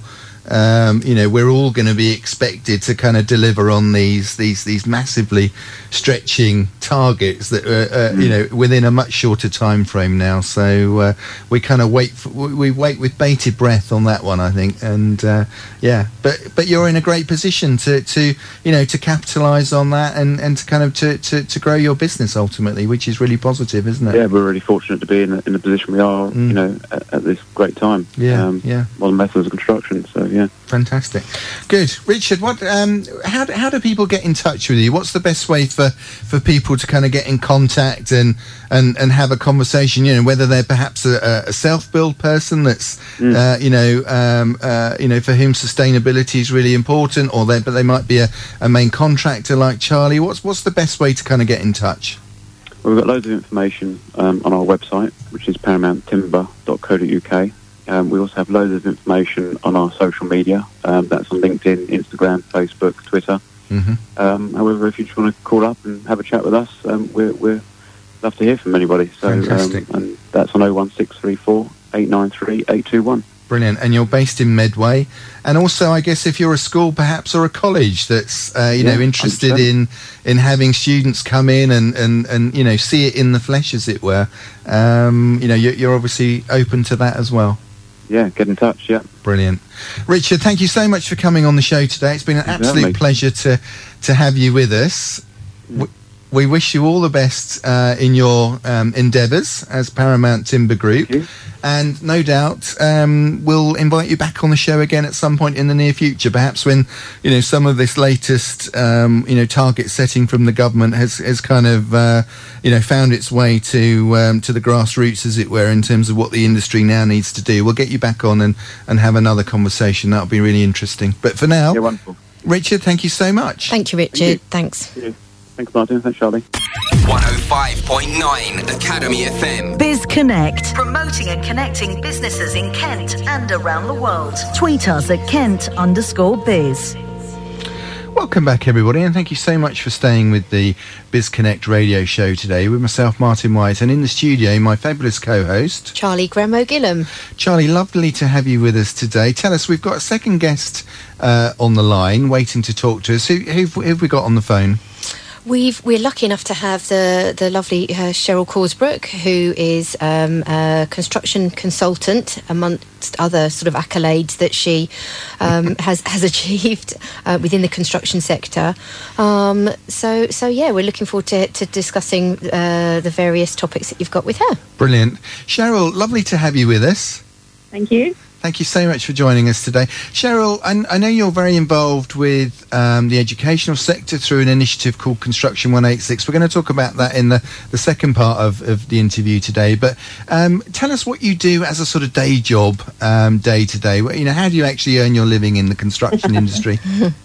um, you know, we're all going to be expected to kind of deliver on these these these massively stretching targets that are, uh, mm. you know, within a much shorter time frame now. So uh, we kind of wait for, we wait with bated breath on that one, I think. And uh, yeah, but but you're in a great position to to you know to capitalise on that and and to kind of to, to to grow your business ultimately, which is really positive, isn't it? Yeah, we're really fortunate to be in, in the position we are, mm. you know, at, at this great time. Yeah, um, yeah. Modern methods of construction, so yeah. Fantastic. Good. Richard, what um how do, how do people get in touch with you? What's the best way for for people to kind of get in contact and and and have a conversation, you know, whether they're perhaps a, a self-build person that's mm. uh, you know um uh, you know for whom sustainability is really important, or they but they might be a, a main contractor like Charlie. What's what's the best way to kind of get in touch? Well, we've got loads of information um, on our website, which is paramount timber dot co dot uk. Um, we also have loads of information on our social media. Um, that's on LinkedIn, Instagram, Facebook, Twitter. Mm-hmm. Um, however, if you just want to call up and have a chat with us, um, we're, we're love to hear from anybody. So, Fantastic. Um, and that's on oh one six three four, eight nine three, eight two one. Brilliant. And you're based in Medway. And also, I guess, if you're a school perhaps or a college that's, uh, you yeah, know, interested one hundred percent in in having students come in and, and, and, you know, see it in the flesh, as it were, um, you know, you're, you're obviously open to that as well. Yeah, get in touch, yeah. Brilliant. Richard, thank you so much for coming on the show today. It's been an absolute pleasure to, to have you with us. Yeah. We, we wish you all the best uh, in your um, endeavours as Paramount Timber Group. And no doubt um, we'll invite you back on the show again at some point in the near future, perhaps when, you know, some of this latest, um, you know, target setting from the government has, has kind of, uh, you know, found its way to um, to the grassroots, as it were, in terms of what the industry now needs to do. We'll get you back on and, and have another conversation. That'll be really interesting. But for now, yeah, wonderful. Richard, thank you so much. Thank you, Richard. Thank you. Thanks. Yeah. Thanks, Martin. Thanks, Charlie. one oh five point nine Academy F M. Biz Connect. Promoting and connecting businesses in Kent and around the world. Tweet us at Kent underscore biz. Welcome back, everybody, and thank you so much for staying with the Biz Connect radio show today with myself, Martin White, and in the studio, my fabulous co-host, Charlie Graham-O'Gillam. Charlie, lovely to have you with us today. Tell us, we've got a second guest uh, on the line waiting to talk to us. Who, who, who have we got on the phone? We've, we're lucky enough to have the, the lovely uh, Cheryl Corsbrook, who is um, a construction consultant, amongst other sort of accolades that she um, has, has achieved uh, within the construction sector. Um, so, so yeah, we're looking forward to, to discussing uh, the various topics that you've got with her. Brilliant. Cheryl, lovely to have you with us. Thank you. Thank you so much for joining us today. Cheryl, I, I know you're very involved with um, the educational sector through an initiative called Construction one eighty-six. We're going to talk about that in the, the second part of, of the interview today. But um, tell us what you do as a sort of day job, um, day to day. You know, how do you actually earn your living in the construction industry?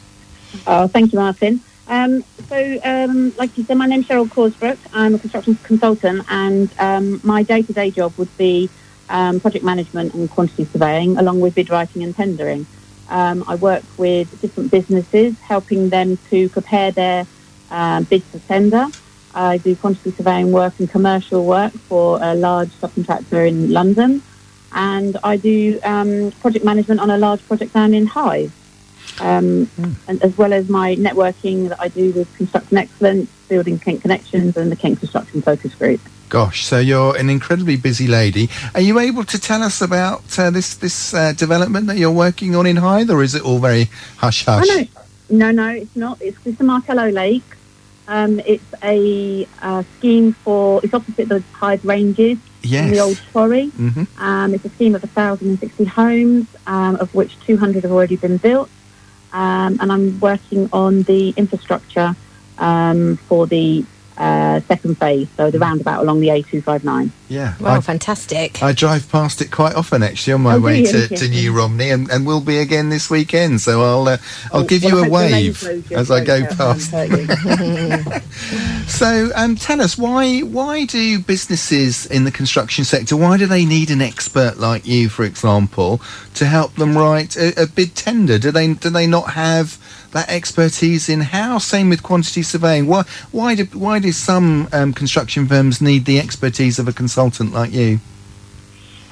Oh, thank you, Martin. Um, so, um, like you said, my name's Cheryl Corsbrook. I'm a construction consultant, and um, my day-to-day job would be Um, project management and quantity surveying, along with bid writing and tendering. Um, I work with different businesses, helping them to prepare their uh, bids for tender. I do quantity surveying work and commercial work for a large subcontractor in London, and I do um, project management on a large project down in Hythe, um, mm. and as well as my networking that I do with Construction Excellence, Building Kent Connections, and the Kent Construction Focus Group. Gosh, so you're an incredibly busy lady. Are you able to tell us about uh, this this uh, development that you're working on in Hythe, or is it all very hush-hush? Oh, no. no, no, it's not. It's, it's the Martello Lake. Um, it's a uh, scheme for, it's opposite the Hythe Ranges, yes, in the old quarry. Mm-hmm. Um, it's a scheme of one thousand sixty homes, um, of which two hundred have already been built. Um, and I'm working on the infrastructure um, for the Uh, second phase, so the roundabout along the A two fifty-nine. Yeah. Wow, I, fantastic. I drive past it quite often, actually, on my oh, way to, to New Romney, and, and will be again this weekend, so I'll uh, I'll oh, give well, you I a wave as I go past. So, um, tell us, why why do businesses in the construction sector, why do they need an expert like you, for example, to help them write a, a bid tender? Do they do they not have that expertise in-house? Same with quantity surveying. Why why do why do some um, construction firms need the expertise of a consultant like you?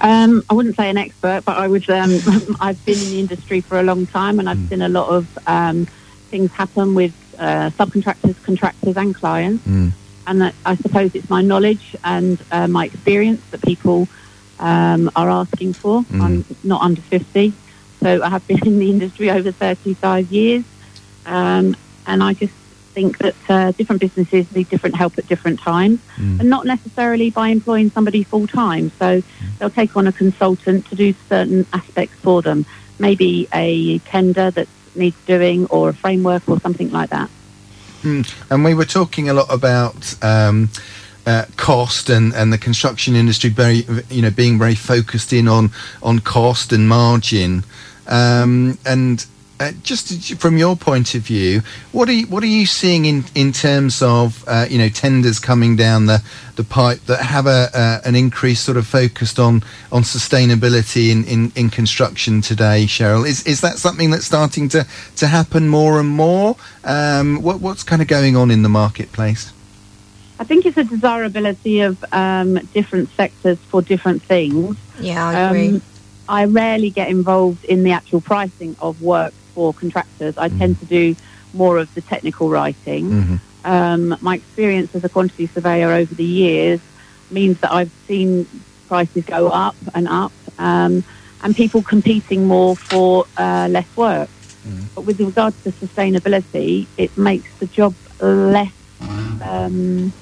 Um, I wouldn't say an expert, but I would. Um, I've been in the industry for a long time, and I've mm. seen a lot of um, things happen with uh, subcontractors, contractors, and clients. Mm. And that, I suppose it's my knowledge and uh, my experience that people um, are asking for. Mm. I'm not under fifty, so I have been in the industry over thirty-five years, um, and I just think that uh, different businesses need different help at different times, mm. and not necessarily by employing somebody full time. So mm. they'll take on a consultant to do certain aspects for them, maybe a tender that needs doing, or a framework, or something like that. Mm. And we were talking a lot about um, uh, cost and, and the construction industry, very you know being very focused in on on cost and margin, um, and. Uh, just from your point of view, what are you, what are you seeing in, in terms of uh, you know tenders coming down the, the pipe that have a uh, an increase sort of focused on on sustainability in, in, in construction today, Cheryl? Is is that something that's starting to, to happen more and more? Um, what what's kind of going on in the marketplace? I think it's a desirability of um, different sectors for different things. Yeah, I agree. Um, I rarely get involved in the actual pricing of work for contractors. I mm. tend to do more of the technical writing. Mm-hmm. Um, my experience as a quantity surveyor over the years means that I've seen prices go up and up, um, and people competing more for uh, less work. Mm. But with regards to sustainability, it makes the job less... Um,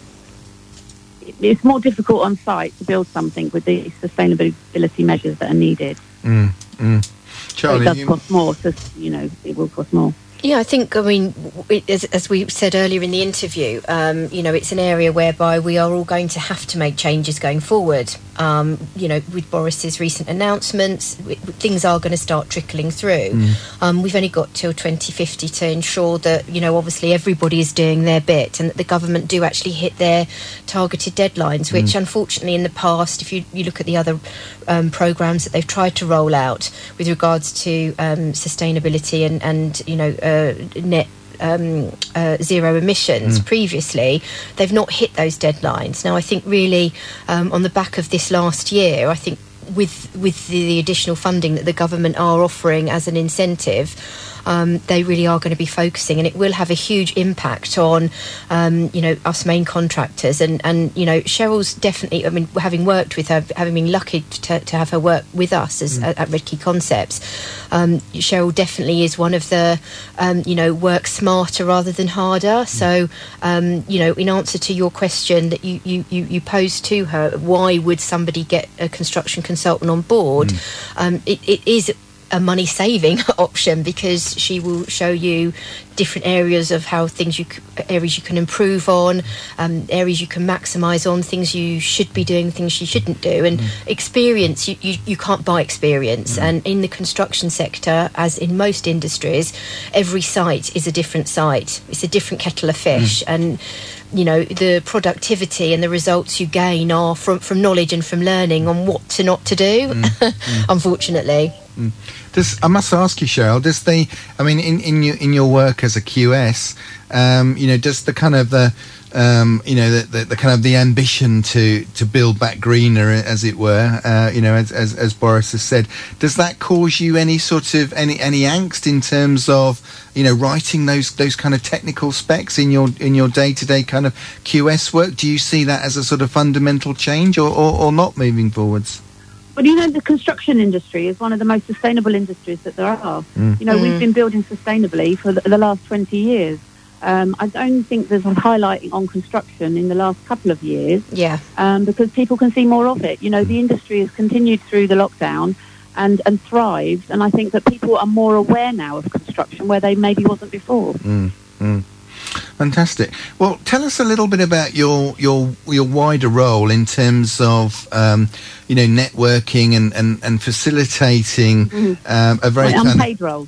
it's more difficult on site to build something with the sustainability measures that are needed. Mm, mm. Charlie, so it does you... cost more, so, you know, it will cost more. Yeah, I think, I mean, it, as, as we said earlier in the interview, um, you know, it's an area whereby we are all going to have to make changes going forward. Um, you know, with Boris's recent announcements, w- things are going to start trickling through. Mm. Um, we've only got till twenty fifty to ensure that, you know, obviously everybody is doing their bit and that the government do actually hit their targeted deadlines, which mm. unfortunately in the past, if you, you look at the other um, programmes that they've tried to roll out with regards to um, sustainability and, and, you know, uh, net Um, uh, zero emissions mm. previously, they've not hit those deadlines. Now I think really um, on the back of this last year, I think with with the, the additional funding that the government are offering as an incentive, um, they really are going to be focusing, and it will have a huge impact on um, you know us main contractors. And, and you know Cheryl's definitely, I mean, having worked with her, having been lucky to, to have her work with us as, mm. at, at Redkey Concepts, um, Cheryl definitely is one of the um, you know work smarter rather than harder. Mm. So um, you know in answer to your question that you, you, you, you posed to her, why would somebody get a construction consultant on board? Mm. Um, it, it is a money saving option, because she will show you different areas of how things you c- areas you can improve on, um, areas you can maximise on, things you should be doing, things you shouldn't do, and mm. experience you, you you can't buy experience. Mm. And in the construction sector, as in most industries, every site is a different site. It's a different kettle of fish, mm. and you know the productivity and the results you gain are from from knowledge and from learning on what to not to do. Mm. mm. Unfortunately. Mm. Does, I must ask you, Cheryl, does the, I mean, in, in your in your work as a Q S, um, you know, does the kind of the, um, you know, the, the, the kind of the ambition to, to build back greener, as it were, uh, you know, as, as as Boris has said, does that cause you any sort of any any angst in terms of, you know, writing those those kind of technical specs in your in your day to day kind of Q S work? Do you see that as a sort of fundamental change, or, or, or not moving forwards? Well, you know, the construction industry is one of the most sustainable industries that there are. Mm. You know, mm. we've been building sustainably for the, the last twenty years. Um, I don't think there's a highlighting on construction in the last couple of years. Yeah. Um, because people can see more of it. You know, the industry has continued through the lockdown and, and thrived. And I think that people are more aware now of construction where they maybe wasn't before. Mm. Mm. Fantastic. Well, tell us a little bit about your your your wider role in terms of um, you know networking and, and, and facilitating mm. um, a very my kind unpaid of role.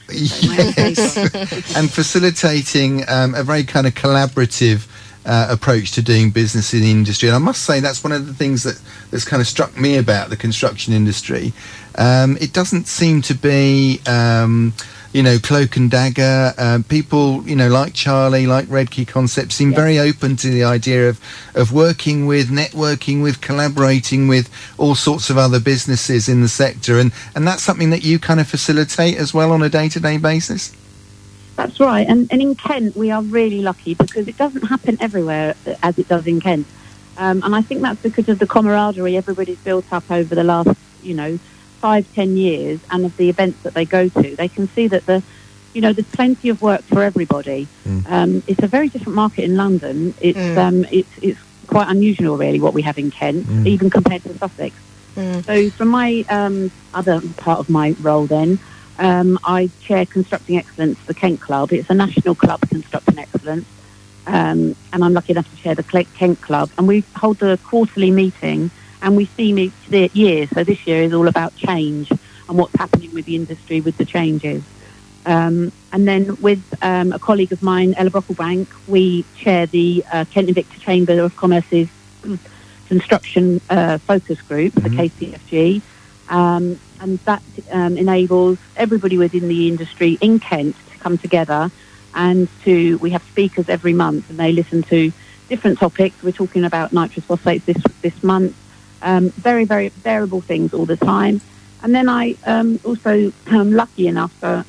Yes, and facilitating um, a very kind of collaborative uh, approach to doing business in the industry. And I must say that's one of the things that that's kind of struck me about the construction industry. Um, it doesn't seem to be. Um, you know, Cloak and Dagger, uh, people, you know, like Charlie, like Red Key Concepts, seem Yeah. very open to the idea of, of working with, networking with, collaborating with all sorts of other businesses in the sector. And, and that's something that you kind of facilitate as well on a day-to-day basis? That's right. And, and in Kent, we are really lucky because it doesn't happen everywhere as it does in Kent. Um, and I think that's because of the camaraderie everybody's built up over the last, you know, five, ten years, and of the events that they go to. They can see that the, you know, there's plenty of work for everybody. Mm. Um, it's a very different market in London. It's Mm. um, it's it's quite unusual, really, what we have in Kent, Mm. even compared to Sussex. Mm. So from my um, other part of my role then, um, I chair Constructing Excellence, the Kent Club. It's a national club, Constructing Excellence. Um, and I'm lucky enough to chair the Cle- Kent Club. And we hold a quarterly meeting, and we see each the- year. So this year is all about change and what's happening with the industry with the changes. Um, and then with um, a colleague of mine, Ella Brocklebank, we chair the uh, Kent Invicta Chamber of Commerce's construction uh, focus group, Mhm. the K C F G. Um, and that um, enables everybody within the industry in Kent to come together, and to we have speakers every month, and they listen to different topics. We're talking about nitrous phosphates this this month, um, very very variable things all the time. And then I um, also am lucky enough to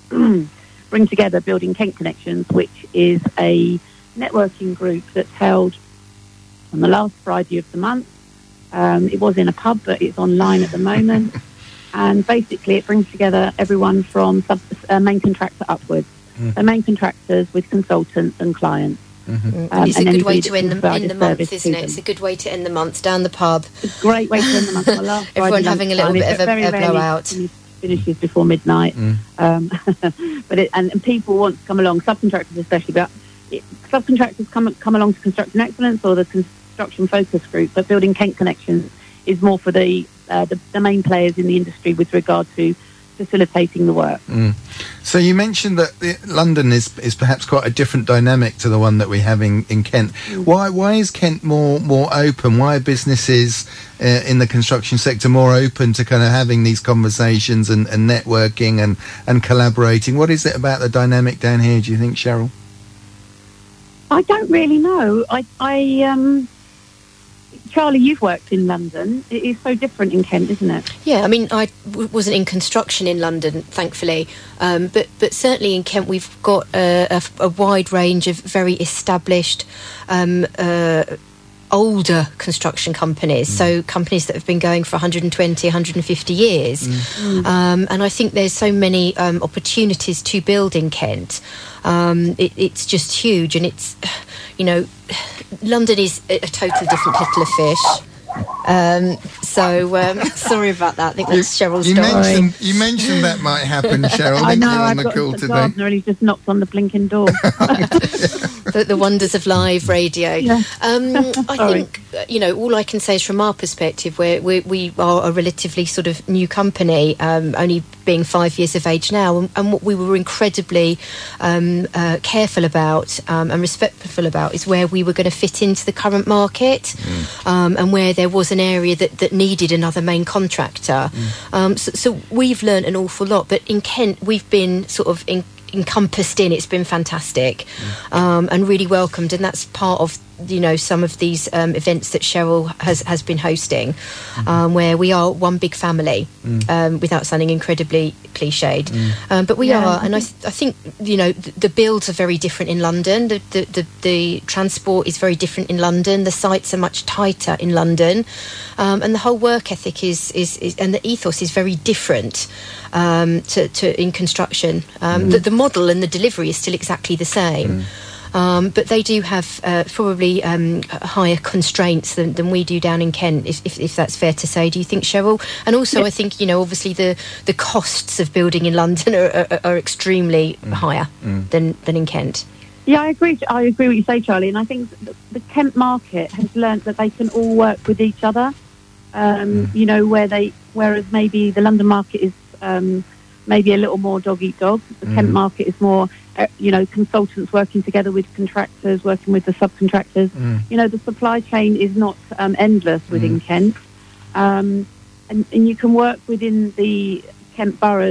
bring together Building Kent Connections, which is a networking group that's held on the last Friday of the month. Um, it was in a pub, but it's online at the moment. And basically it brings together everyone from sub, uh, main contractor upwards. Mm. So main contractors with consultants and clients. Mm-hmm. Um, It's a and good way anybody to that end can the, provide end a the month, service isn't to it? It's them. a good way to end the month, down the pub. It's a great way to end the month. My last Everyone Friday having a little lunchtime. bit of It a- very a rarely blowout. finish- finishes before midnight. Mm. Um, but it, and, and people want to come along, subcontractors especially, but it, subcontractors come come along to Construction Excellence or the Construction Focus Group, but Building Kent Connections is more for the, uh, the the main players in the industry with regard to facilitating the work. Mm. So you mentioned that the, London is is perhaps quite a different dynamic to the one that we have in, in Kent. Mm. Why why is Kent more more open? Why are businesses uh, in the construction sector more open to kind of having these conversations and, and networking and, and collaborating? What is it about the dynamic down here, do you think, Cheryl? I don't really know. I, I um, Charlie, you've worked in London. It is so different in Kent, isn't it? Yeah, I mean, I w- wasn't in construction in London, thankfully, um, but but certainly in Kent we've got a, a, a wide range of very established, um, uh, older construction companies. Mm. So companies that have been going for one hundred twenty, one hundred fifty years, mm. um, and I think there's so many um, opportunities to build in Kent. Um, it, it's just huge, and it's, you know, London is a, a totally different kettle of fish. Um, so um, sorry about that. I think that's Cheryl's you story. Mentioned, you mentioned that might happen, Cheryl. I know. You, on I've the got call a today. gardener, and he's just knocked on the blinking door. the, the wonders of live radio. Yeah. Um, I Sorry. think, you know, all I can say is from our perspective, we're, we we are a relatively sort of new company, um, only being five years of age now, and, and what we were incredibly um, uh, careful about um, and respectful about is where we were going to fit into the current market, mm. um, and where there was an area that, that needed another main contractor. Mm. Um, so, so we've learnt an awful lot, but in Kent we've been sort of in, encompassed in. It's been fantastic, mm. um, and really welcomed, and that's part of, you know, some of these um, events that Cheryl has, has been hosting, mm-hmm. um, where we are one big family, mm. um, without sounding incredibly cliched. Mm. Um, but we yeah, are, and I, th- I think, you know, th- the builds are very different in London. The, the, the, the transport is very different in London. The sites are much tighter in London. Um, and the whole work ethic is, is, is, and the ethos is very different um, to, to in construction. Um, mm. the, the model and the delivery is still exactly the same. Mm. Um, but they do have uh, probably um, higher constraints than, than we do down in Kent, if, if, if that's fair to say. Do you think, Cheryl? And also, yeah. I think, you know, obviously the, the costs of building in London are, are, are extremely mm. higher mm. than than in Kent. Yeah, I agree. I agree what you say, Charlie. And I think the, the Kent market has learnt that they can all work with each other. Um, mm. You know, where they, whereas maybe the London market is um, maybe a little more dog eat dog. The mm. Kent market is more, uh, you know, consultants working together with contractors, working with the subcontractors. Mm. You know, the supply chain is not um, endless within mm. Kent. Um, and, and you can work within the Kent boroughs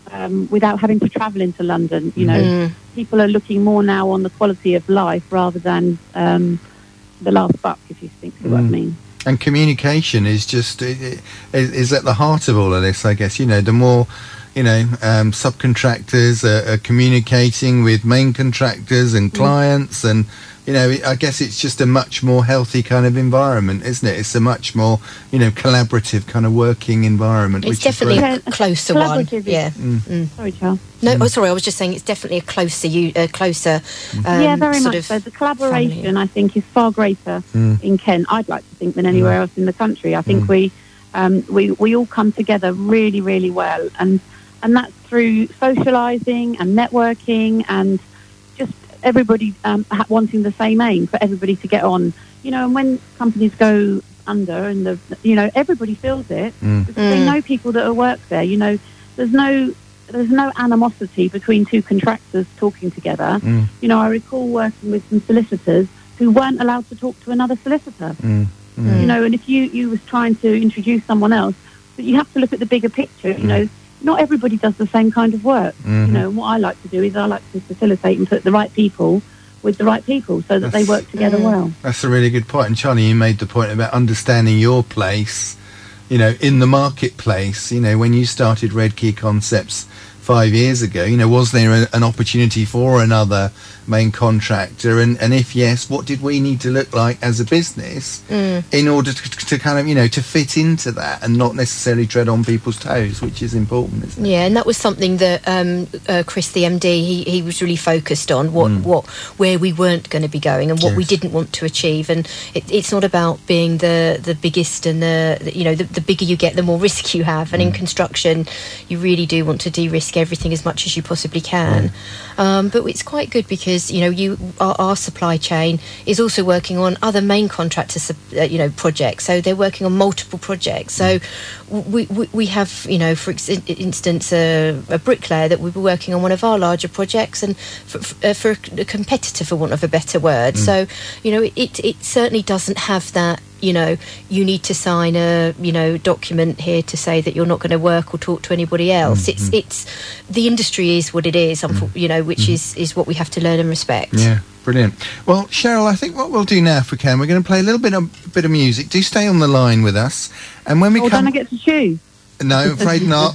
um, without having to travel into London. You know, Mm. people are looking more now on the quality of life rather than um, the last buck, if you think see what I mean. And communication is just i- i- is, is at the heart of all of this, I guess. You know, the more, you know, um, subcontractors are, are communicating with main contractors and clients, and you know, I guess it's just a much more healthy kind of environment, isn't it? It's a much more, you know, collaborative kind of working environment. It's which definitely is great. a closer one. Collaborative is- Yeah. Mm. Sorry, Charles. No, oh, sorry. I was just saying it's definitely a closer, you, a closer. Um, yeah, very sort much of so. The collaboration, family. I think, is far greater Mm. in Kent, I'd like to think, than anywhere else in the country. I think Mm. we, um, we we all come together really, really well, and and that's through socialising and networking and just everybody um, ha- wanting the same aim for everybody to get on. You know, and when companies go under, and the you know everybody feels it Mm. because they Mm. know people that work there. You know, there's no there's no animosity between two contractors talking together. Mm. You know, I recall working with some solicitors who weren't allowed to talk to another solicitor. Mm. Mm. You know, and if you, you was trying to introduce someone else, but you have to look at the bigger picture. You know, not everybody does the same kind of work. Mhm. You know, and what I like to do is I like to facilitate and put the right people with the right people so that they That's- work together Mm. well. That's a really good point. And Charlie, you made the point about understanding your place, you know, in the marketplace. You know, when you started Red Key Concepts five years ago, you know, was there a, an opportunity for another main contractor? And, and if yes, what did we need to look like as a business Mm. in order to, to kind of, you know, to fit into that and not necessarily tread on people's toes, which is important, isn't it? Yeah, and that was something that um, uh, Chris, the M D, he, he was really focused on what, what where we weren't going to be going and what we Yes. didn't want to achieve. And it, it's not about being the, the biggest and the, the you know the, the bigger you get, the more risk you have. And in construction, you really do want to de-risk everything as much as you possibly can. Um, but it's quite good because you know you our, our supply chain is also working on other main contractor sup- uh, you know projects. So they're working on multiple projects. So we we, we have you know for ex- instance a, a bricklayer that we were working on one of our larger projects, and for, for, uh, for a competitor, for want of a better word. So you know it it certainly doesn't have that. You know, you need to sign a you know document here to say that you're not going to work or talk to anybody else. It's it's the industry is what it is, unfo- you know, which is is what we have to learn and respect. Yeah, brilliant. Well, Cheryl, I think what we'll do now, if we can, we're going to play a little bit of bit of music. Do stay on the line with us, and when we Oh, come, don't I get to choose? no, I'm afraid not.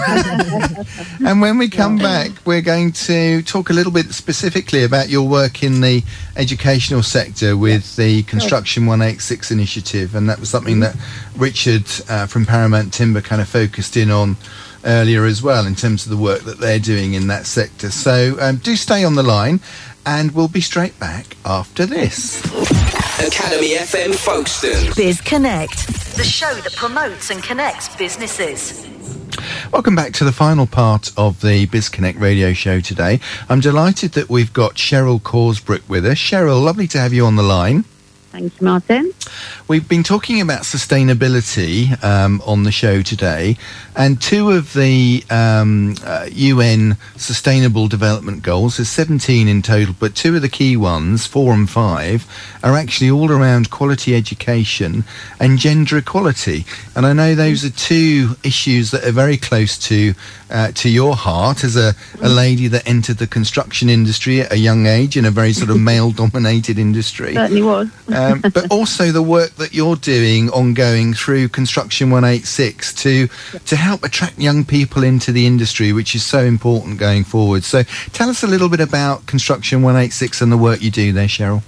And when we come back, we're going to talk a little bit specifically about your work in the educational sector with the Construction one eighty-six initiative, and that was something that Richard uh, from Paramount Timber kind of focused in on earlier as well in terms of the work that they're doing in that sector. So um, do stay on the line, and we'll be straight back after this. Academy F M Folkestone. Biz Connect, the show that promotes and connects businesses. Welcome back to the final part of the BizConnect radio show today. I'm delighted that we've got Cheryl Corsbrook with us. Cheryl, lovely to have you on the line. Thank you, Martin. We've been talking about sustainability um, on the show today, and two of the um, uh, U N Sustainable Development Goals, there's seventeen in total, but two of the key ones, four and five, are actually all around quality education and gender equality. And I know those are two issues that are very close to uh, to your heart as a, a lady that entered the construction industry at a young age in a very sort of male-dominated industry. Certainly was. Um, but also the work that you're doing ongoing through Construction one eighty-six to to help attract young people into the industry, which is so important going forward. So tell us a little bit about Construction one eighty-six and the work you do there, Cheryl.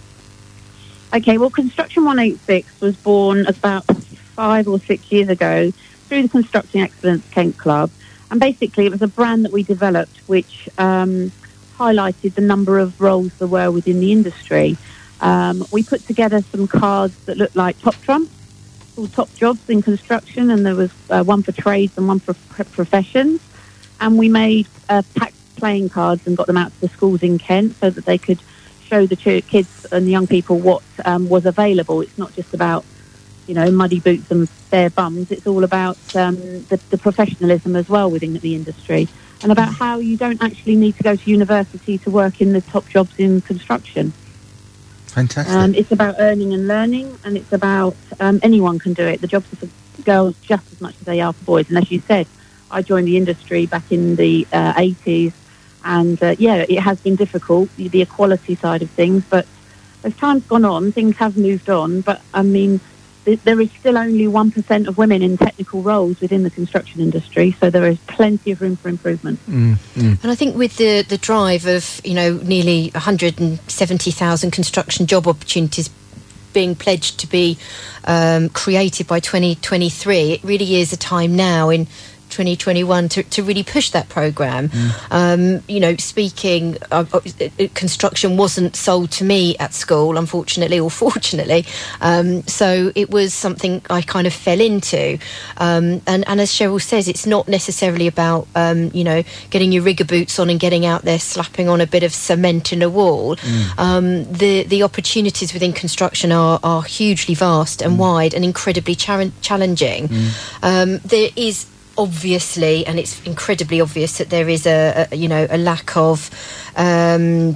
Okay, well, Construction one eighty-six was born about five or six years ago through the Constructing Excellence Kent Club. And basically, it was a brand that we developed which um, highlighted the number of roles there were within the industry. Um, we put together some cards that looked like top trumps, called top jobs in construction, and there was uh, one for trades and one for pr- professions. And we made uh, packed playing cards and got them out to the schools in Kent so that they could show the ch- kids and the young people what um, was available. It's not just about, you know, muddy boots and bare bums. It's all about um, the, the professionalism as well within the industry, and about how you don't actually need to go to university to work in the top jobs in construction. Fantastic. Um, it's about earning and learning, and it's about um, anyone can do it. The jobs are for girls just as much as they are for boys. And as you said, I joined the industry back in the uh, eighties, and uh, yeah, it has been difficult, the, the equality side of things, but as time's gone on, things have moved on, but I mean, th- there is still only one percent of women in technical roles within the construction industry, so there is plenty of room for improvement. Mm, mm. And I think with the, the drive of, you know, nearly one hundred seventy thousand construction job opportunities being pledged to be um, created by twenty twenty-three, it really is a time now in twenty twenty-one to, to really push that programme. Mm. Um, you know, speaking, uh, uh, construction wasn't sold to me at school, unfortunately or fortunately, um, so it was something I kind of fell into. Um, and, and as Cheryl says, it's not necessarily about, um, you know, getting your rigger boots on and getting out there slapping on a bit of cement in a wall. Mm. Um, the, the opportunities within construction are, are hugely vast and mm. wide and incredibly char- challenging. Mm. Um, there is obviously, and it's incredibly obvious, that there is a, a you know a lack of um,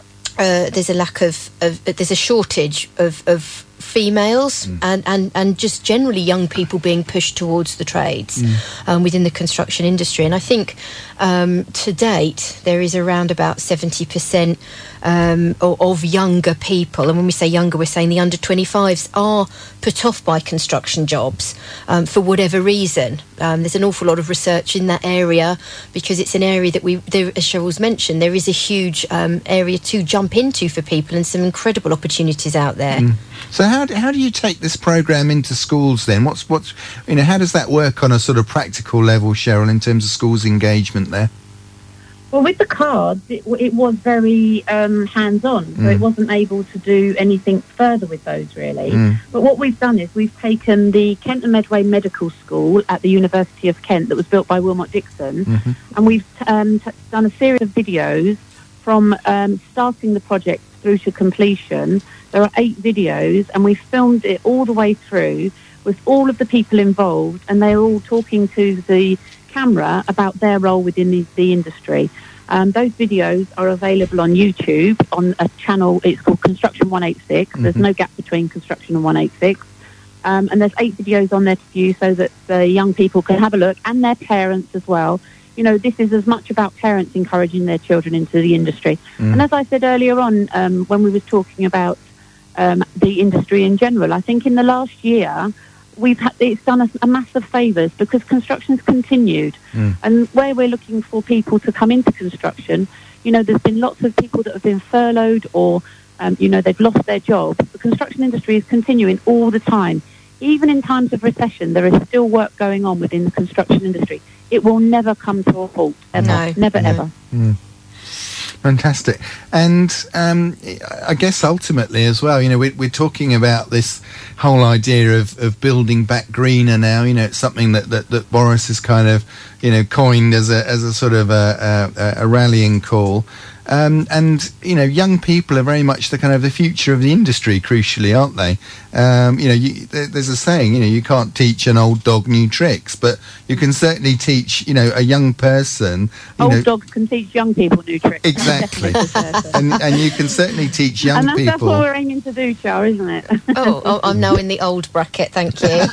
uh, there's a lack of, of there's a shortage of, of females mm. and, and, and just generally young people being pushed towards the trades mm. um, within the construction industry. And I think um, to date there is around about seventy percent um, of, of younger people, and when we say younger, we're saying the under twenty-fives are put off by construction jobs um, for whatever reason. Um, there's an awful lot of research in that area because it's an area that we, there, as Cheryl's mentioned, there is a huge um, area to jump into for people and some incredible opportunities out there. Mm. So how do, how do you take this programme into schools then? What's what's you know how does that work on a sort of practical level, Cheryl, in terms of schools' engagement there? Well, with the cards, it, it was very um, hands-on, so mm. it wasn't able to do anything further with those, really. Mm. But what we've done is we've taken the Kent and Medway Medical School at the University of Kent that was built by Wilmot Dixon, mm-hmm. and we've um, t- done a series of videos from um, starting the project through to completion. There are eight videos, and we filmed it all the way through with all of the people involved, and they're all talking to the camera about their role within the, the industry. Um, those videos are available on YouTube on a channel. It's called Construction one eighty-six. Mm-hmm. There's no gap between Construction and one eighty-six. Um, and there's eight videos on there to view so that the young people can have a look, and their parents as well. You know, this is as much about parents encouraging their children into the industry. Mm. And as I said earlier on, um, when we were talking about um, the industry in general, I think in the last year, we've had, it's done us a massive favours because construction's continued. Mm. And where we're looking for people to come into construction, you know, there's been lots of people that have been furloughed or, um, you know, they've lost their job. The construction industry is continuing all the time. Even in times of recession, there is still work going on within the construction industry. It will never come to a halt, ever. No. Never, no. ever. Mm. Fantastic. And um, I guess ultimately as well, you know, we're, we're talking about this whole idea of, of building back greener now. You know, it's something that, that, that Boris has kind of, you know, coined as a as a sort of a, a, a rallying call. Um, and, you know, young people are very much the kind of the future of the industry, crucially, aren't they? Um, you know, you, there, there's a saying, you know, you can't teach an old dog new tricks, but you can certainly teach, you know, a young person. You Old know, dogs can teach young people new tricks. Exactly. and, and you can certainly teach young and that's, people. that's what we're aiming to do, Char, isn't it? Oh, oh, I'm now in the old bracket, thank you.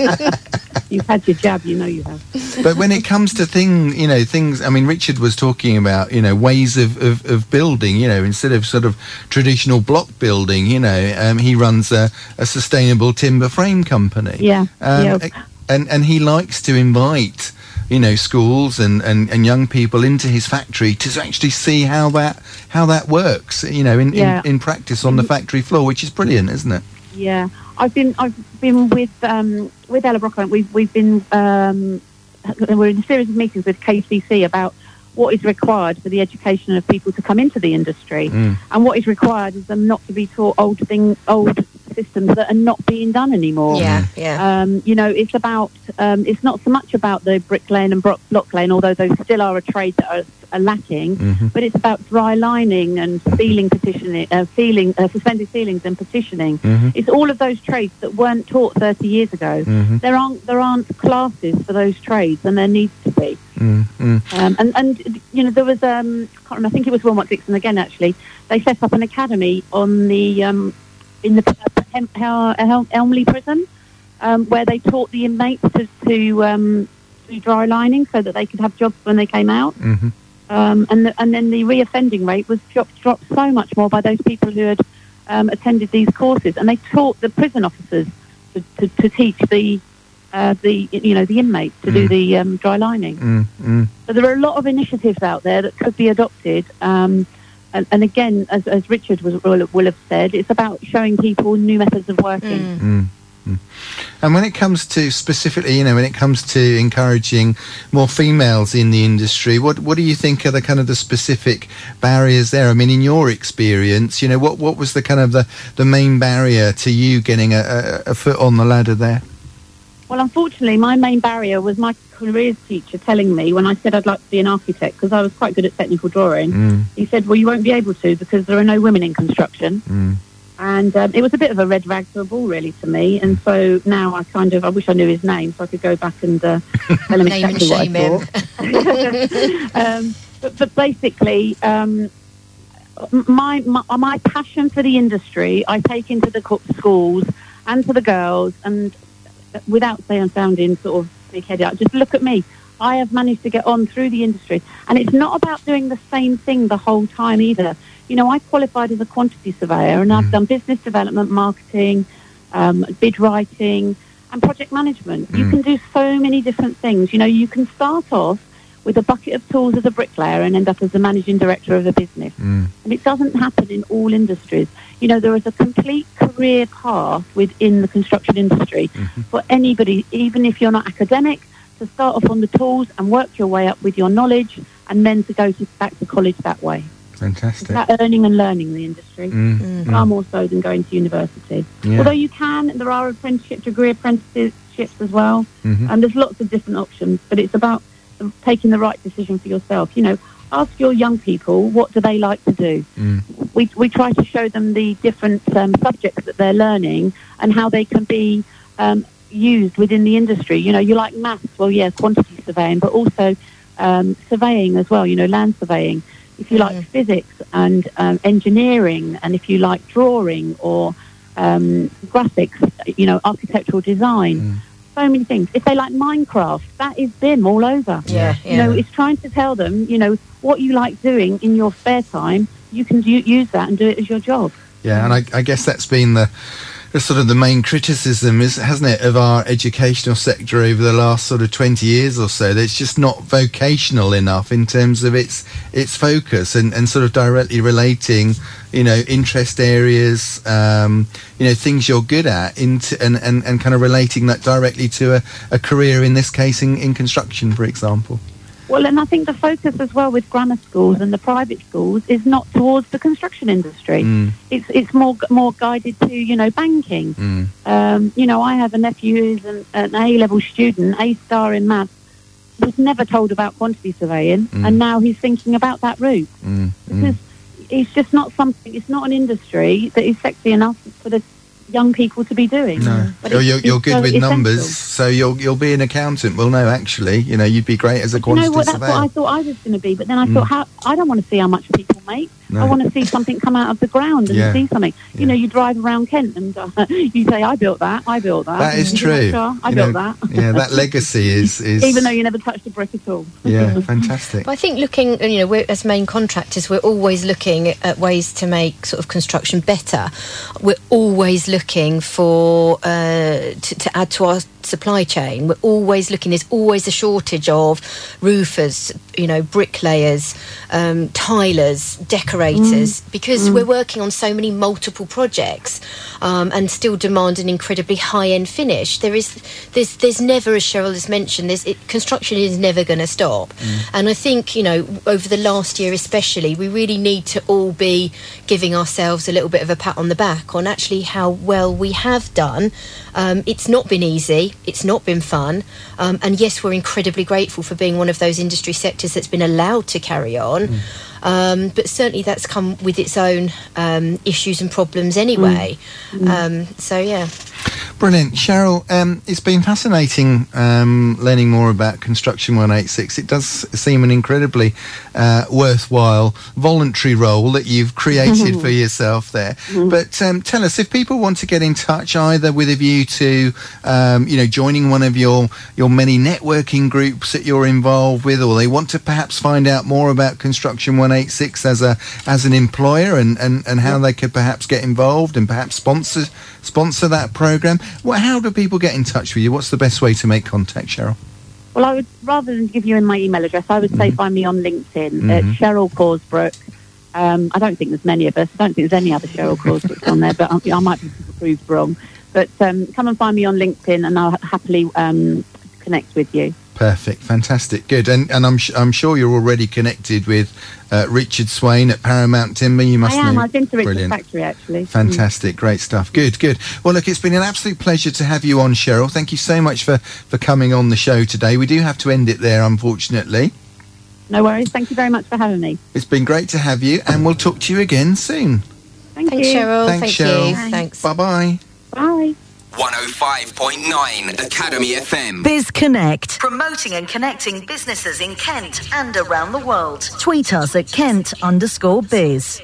You've had your jab, you know you have. But when it comes to thing, you know, things, I mean, Richard was talking about, you know, ways of, of, of building, you know, instead of sort of traditional block building, you know, um, he runs a, a sustainable timber frame company. Yeah. Um, yeah. And, and he likes to invite, you know, schools and, and, and young people into his factory to actually see how that how that works, you know, in, yeah. in, in practice on the factory floor, which is brilliant, isn't it? Yeah. I've been I've been with um, with Ella Brockham. We've we've been um, we're in a series of meetings with K C C about what is required for the education of people to come into the industry, mm. and what is required is them not to be taught old thing old systems that are not being done anymore. Yeah, yeah. Um, you know, it's about um, it's not so much about the bricklaying and block laying, although those still are a trade that are, are lacking. Mm-hmm. But it's about dry lining and ceiling petitioning, uh, ceiling uh, suspended ceilings and petitioning. Mm-hmm. It's all of those trades that weren't taught thirty years ago. Mm-hmm. There aren't there aren't classes for those trades, and there needs to be. Mm-hmm. Um, and and you know there was um, I can't remember, I think it was Wilmot Dixon again. Actually, they set up an academy on the um, in the uh, Elmley prison, um, where they taught the inmates to, to um, do dry lining so that they could have jobs when they came out. Mm-hmm. Um, and, the, and then the reoffending rate was dropped, dropped so much more by those people who had um, attended these courses. And they taught the prison officers to, to, to teach the, uh, the you know, the inmates to mm. do the um, dry lining. Mm, mm. So there are a lot of initiatives out there that could be adopted. Um, and, and again, as, as Richard was, will, will have said, it's about showing people new methods of working. Mm. Mm. And when it comes to specifically, you know, when it comes to encouraging more females in the industry, what what do you think are the kind of the specific barriers there? I mean, in your experience, you know, what, what was the kind of the, the main barrier to you getting a, a, a foot on the ladder there? Well, unfortunately, my main barrier was my careers teacher telling me when I said I'd like to be an architect, because I was quite good at technical drawing. Mm. He said, well, you won't be able to because there are no women in construction. Mm. And um, it was a bit of a red rag to a bull, really, to me. And so now I kind of, I wish I knew his name so I could go back and uh, tell him Name exactly and what I thought. um, but, but basically, um, my, my my passion for the industry, I take into the co- schools and to the girls. And without saying sounding sort of big-headed, just look at me. I have managed to get on through the industry. And it's not about doing the same thing the whole time either. You know, I qualified as a quantity surveyor and I've done business development, marketing, um, bid writing and project management. Mm. You can do so many different things. You know, you can start off with a bucket of tools as a bricklayer and end up as the managing director of a business. Mm. And it doesn't happen in all industries. You know, there is a complete career path within the construction industry Mm-hmm. for anybody, even if you're not academic, to start off on the tools and work your way up with your knowledge and then to go to, back to college that way. Fantastic. It's about earning and learning the industry, Mm, Mm. far more so than going to university. Yeah. Although you can, there are apprenticeship degree apprenticeships as well, Mhm. and there's lots of different options, but it's about taking the right decision for yourself. You know, ask your young people, what do they like to do? Mm. We, we try to show them the different um, subjects that they're learning and how they can be um, used within the industry. You know, you like maths, well, yeah, quantity surveying, but also um, surveying as well, you know, land surveying. If you like Mm. physics and um, engineering, and if you like drawing or um, graphics, you know, architectural design, Mm. so many things. If they like Minecraft, that is B I M all over. Yeah, You know, it's trying to tell them, you know, what you like doing in your spare time, you can u- use that and do it as your job. Yeah, and I, I guess that's been the, the sort of the main criticism, is hasn't it, of our educational sector over the last sort of twenty years or so. That it's just not vocational enough in terms of its its focus and, and sort of directly relating, you know, interest areas, um, you know, things you're good at into and, and, and kind of relating that directly to a, a career, in this case, in, in construction, for example. Well, and I think the focus as well with grammar schools and the private schools is not towards the construction industry. Mm. It's it's more more guided to, you know, banking. Mm. Um, you know, I have a nephew who's an, an A-level student, A-star in maths, was never told about quantity surveying, Mm. and now he's thinking about that route. Mm. Because Mm. it's just not something, it's not an industry that is sexy enough for the young people to be doing. No, But you're, it's- you're, you're it's good so with essential. numbers, so you'll you'll be an accountant. Well, no, actually, you know, you'd be great as a You quantity know what? That's surveyor. what I thought I was going to be, but then I Mm. thought, how I don't want to see how much people make. No. I want to see something come out of the ground and Yeah. see something. Yeah. You know, you drive around Kent and uh, you say, "I built that. I built that." That is And you go, true. "Sure, I You built know, that." yeah, that legacy is is Even though you never touched a brick at all. yeah, fantastic. But I think looking, you know, we're, as main contractors, we're always looking at ways to make sort of construction better. We're always looking for uh, to, to add to our supply chain. We're always looking. There's always a shortage of roofers, you know, bricklayers, um, tilers, decorators, because we're working on so many multiple projects um, and still demand an incredibly high-end finish. There is, there's, there's never, as Cheryl has mentioned, there's it, construction is never going to stop. And I think, you know, over the last year especially, we really need to all be giving ourselves a little bit of a pat on the back on actually how well we have done. Um, it's not been easy. It's not been fun. Um, and yes, we're incredibly grateful for being one of those industry sectors that's been allowed to carry on. Mm. Um, but certainly that's come with its own um, issues and problems anyway. Mm. Um, so, yeah. Brilliant. Cheryl, um, it's been fascinating um, learning more about Construction one eighty-six. It does seem an incredibly uh, worthwhile voluntary role that you've created for yourself there. Mm-hmm. But um, tell us, if people want to get in touch, either with a view to, um, you know, joining one of your, your many networking groups that you're involved with, or they want to perhaps find out more about Construction one eighty-six as a as an employer and, and, and how they could perhaps get involved and perhaps sponsor sponsor that program, well, how do people get in touch with you? What's the best way to make contact, Cheryl? Well, I would, rather than give you in my email address, I would say Mm-hmm. find me on LinkedIn Mhm. at Cheryl Corsbrook. Um, I don't think there's many of us. I don't think there's any other Cheryl Corsbrooks on there, but I, I might be proved wrong. But um, come and find me on LinkedIn, and I'll happily um, connect with you. Perfect, fantastic, good. And and I'm sh- I'm sure you're already connected with uh, Richard Swain at Paramount Timber. You must I am. know. I've been to Richard's Brilliant. factory, actually. Fantastic, great stuff. Good, good. Well, look, it's been an absolute pleasure to have you on, Cheryl. Thank you so much for, for coming on the show today. We do have to end it there, unfortunately. No worries. Thank you very much for having me. It's been great to have you, and we'll talk to you again soon. Thank Thanks, you. Cheryl. Thanks, Thank Cheryl. you. Thanks. Bye-bye. Bye. one oh five point nine Academy F M. Biz Connect. Promoting and connecting businesses in Kent and around the world. Tweet us at Kent underscore biz.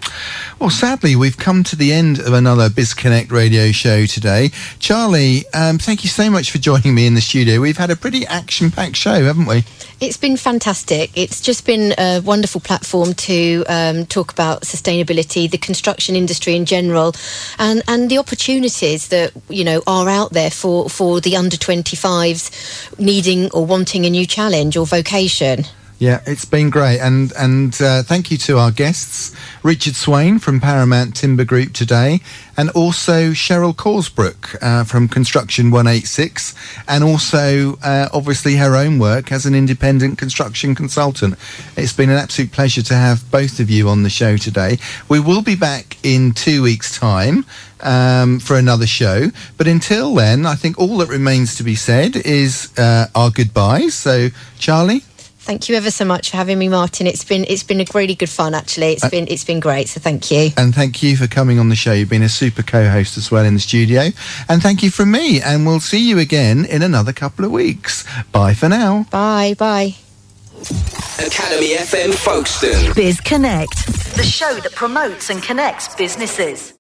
Well, sadly, we've come to the end of another BizConnect radio show today. Charlie, um, thank you so much for joining me in the studio. We've had a pretty action-packed show, haven't we? It's been fantastic. It's just been a wonderful platform to um, talk about sustainability, the construction industry in general, and, and the opportunities that, you know, are out there for, for the under twenty-fives needing or wanting a new challenge or vocation. Yeah, it's been great. And and uh, thank you to our guests, Richard Swain from Paramount Timber Group today, and also Cheryl Corsbrook uh, from Construction one eighty-six, and also uh, obviously her own work as an independent construction consultant. It's been an absolute pleasure to have both of you on the show today. We will be back in two weeks' time um, for another show. But until then, I think all that remains to be said is uh, our goodbyes. So, Charlie? Thank you ever so much for having me, Martin. It's been it's been a really good fun, actually. It's Uh, been it's been great. So thank you. And thank you for coming on the show. You've been a super co-host as well in the studio. And thank you from me. And we'll see you again in another couple of weeks. Bye for now. Bye bye. Academy F M Folkestone. Biz Connect. The show that promotes and connects businesses.